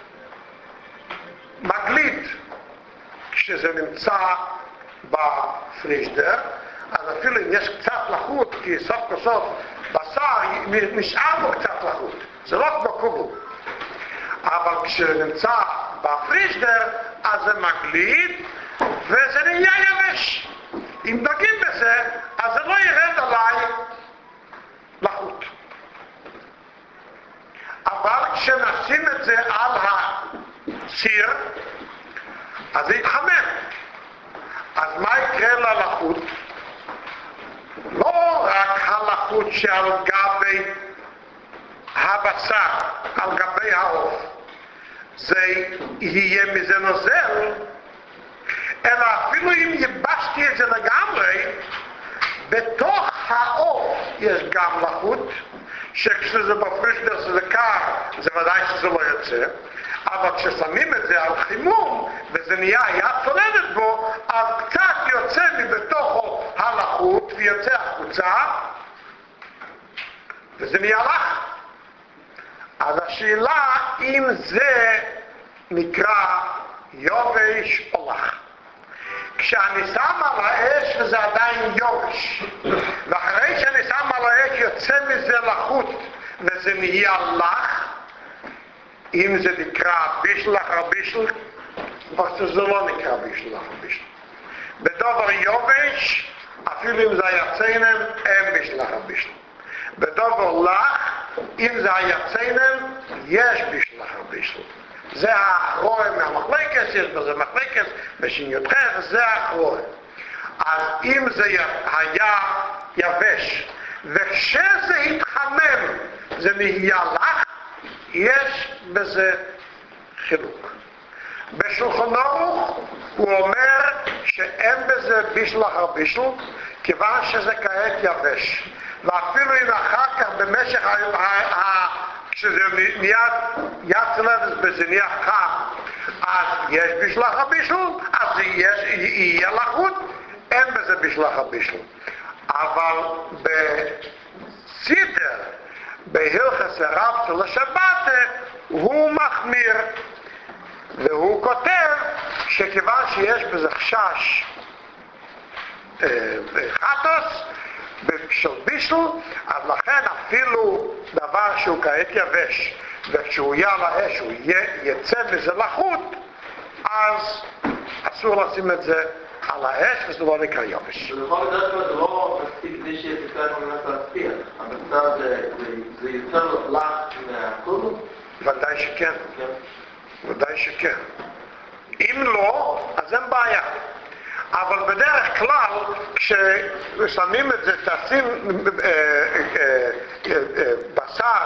S1: מגליד כשזה נמצא בפריג'דר, אז אפילו אם יש קצת לחות, כי סוף כל סוף בשר נשאר בו קצת לחות, זה לא כמו קובו. אבל כשזה נמצא בפריג'דר, אז זה מגליד, וזה נהיה יבש. אם נוגעים בזה, אז זה לא ירד עליי לחות. אבל כשנשים את זה על הסיר, אז זה יתחמם. אז מה יקרה ללחות? לא רק הלחות שעל גבי הבשר, על גבי העוף, זה יהיה מזה נוזל, אלא אפילו אם ייבשתי את זה לגמרי, בתוך העוף יש גם לחות, שכשזה בפריג'דר זה קר, זה ודאי שזה לא יוצא, אבל כששמים את זה על חימום, וזה נהיה יד צולדת בו, אז קצת יוצא מבתוכו הלחות, ויוצא החוצה, וזה נהיה לח. אז השאלה אם זה נקרא יובש או לח. כשאני שם על האש וזה עדיין יובש, ואחרי שאני שם על האש יוצא מזה לחות וזה נהיה לח, אם זה נקרא בישל אחר בישל, או שזה לא נקרא בישל אחר בישל. בדבר יובש, אפילו אם זה היצנן, אין בישל אחר בישל. בדבר לח, אם זה היצנן, יש בישל אחר בישל. זה האחרוי מהמחלקס, יש בזה מחלקס, בשניותכם, זה האחרוי. אז אם זה היה יבש, וכשזה התחמם, זה נהיה לח, יש בזה חילוק. בשולחן ערוך הוא אומר שאין בזה בישל אחר בישל, כיוון שזה כעת יבש. ואפילו אם אחר כך במשך ה... ה... כשזה נהיה יד צולדת וזה נהיה חם, אז יש בישל אחר בישל, אז יש, יהיה לחות, אין בזה בישל אחר בישל. אבל בסידר, בהלכס הרב של השבת, הוא מחמיר, והוא כותב שכיוון שיש בזה חשש חטוס, של בישל, אז לכן אפילו דבר שהוא כעת יבש, וכשהוא יהיה על האש הוא יצא מזה לחות, אז אסור לשים את זה על האש וזה לא נקרא יבש.
S4: ולכל בדרך כלל זה לא מספיק כדי שיתקרנו מנסה להספיע, המצב זה יותר לח מהקודם?
S1: ודאי שכן, ודאי שכן. אם לא, אז אין בעיה. אבל בדרך כלל, כששמים את זה, תשים בשר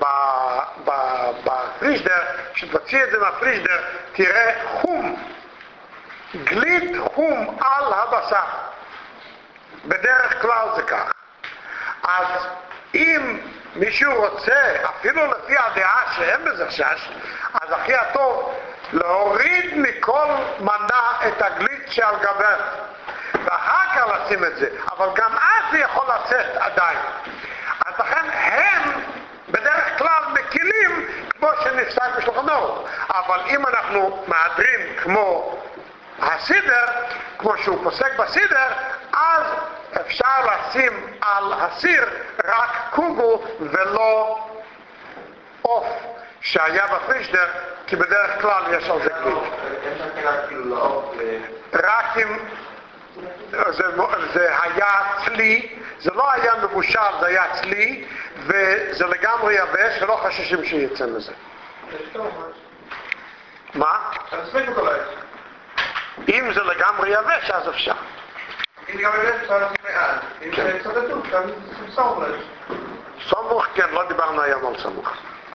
S1: בפריג'דר, כשתוציא את זה מהפריג'דר, תראה חום, גליד חום על הבשר. בדרך כלל זה כך. אז אם מישהו רוצה, אפילו לפי הדעה שאין בזה חשש, אז הכי הטוב להוריד מכל מנה את הגליד שעל גבר, ואחר כך לשים את זה, אבל גם אז זה יכול לצאת עדיין. אז לכן הם בדרך כלל מקילים כמו שנפסק בשולחן ערוך, אבל אם אנחנו מהדרים כמו הסידר, כמו שהוא פוסק בסידר, אז אפשר לשים על הסיר רק קוגל ולא עוף שהיה בפריג'דר, כי בדרך כלל יש על זה גליד. רק אם זה היה צלי, זה לא היה מבושל, זה היה צלי, וזה לגמרי יבש, ולא חששים שיצא מזה. מה? אם זה לגמרי יבש, אז אפשר.
S2: אם גם יבש, אפשר לשים מעל. אם זה צדתות, גם סמוך.
S1: סמוך, כן, לא דיברנו היום על סמוך.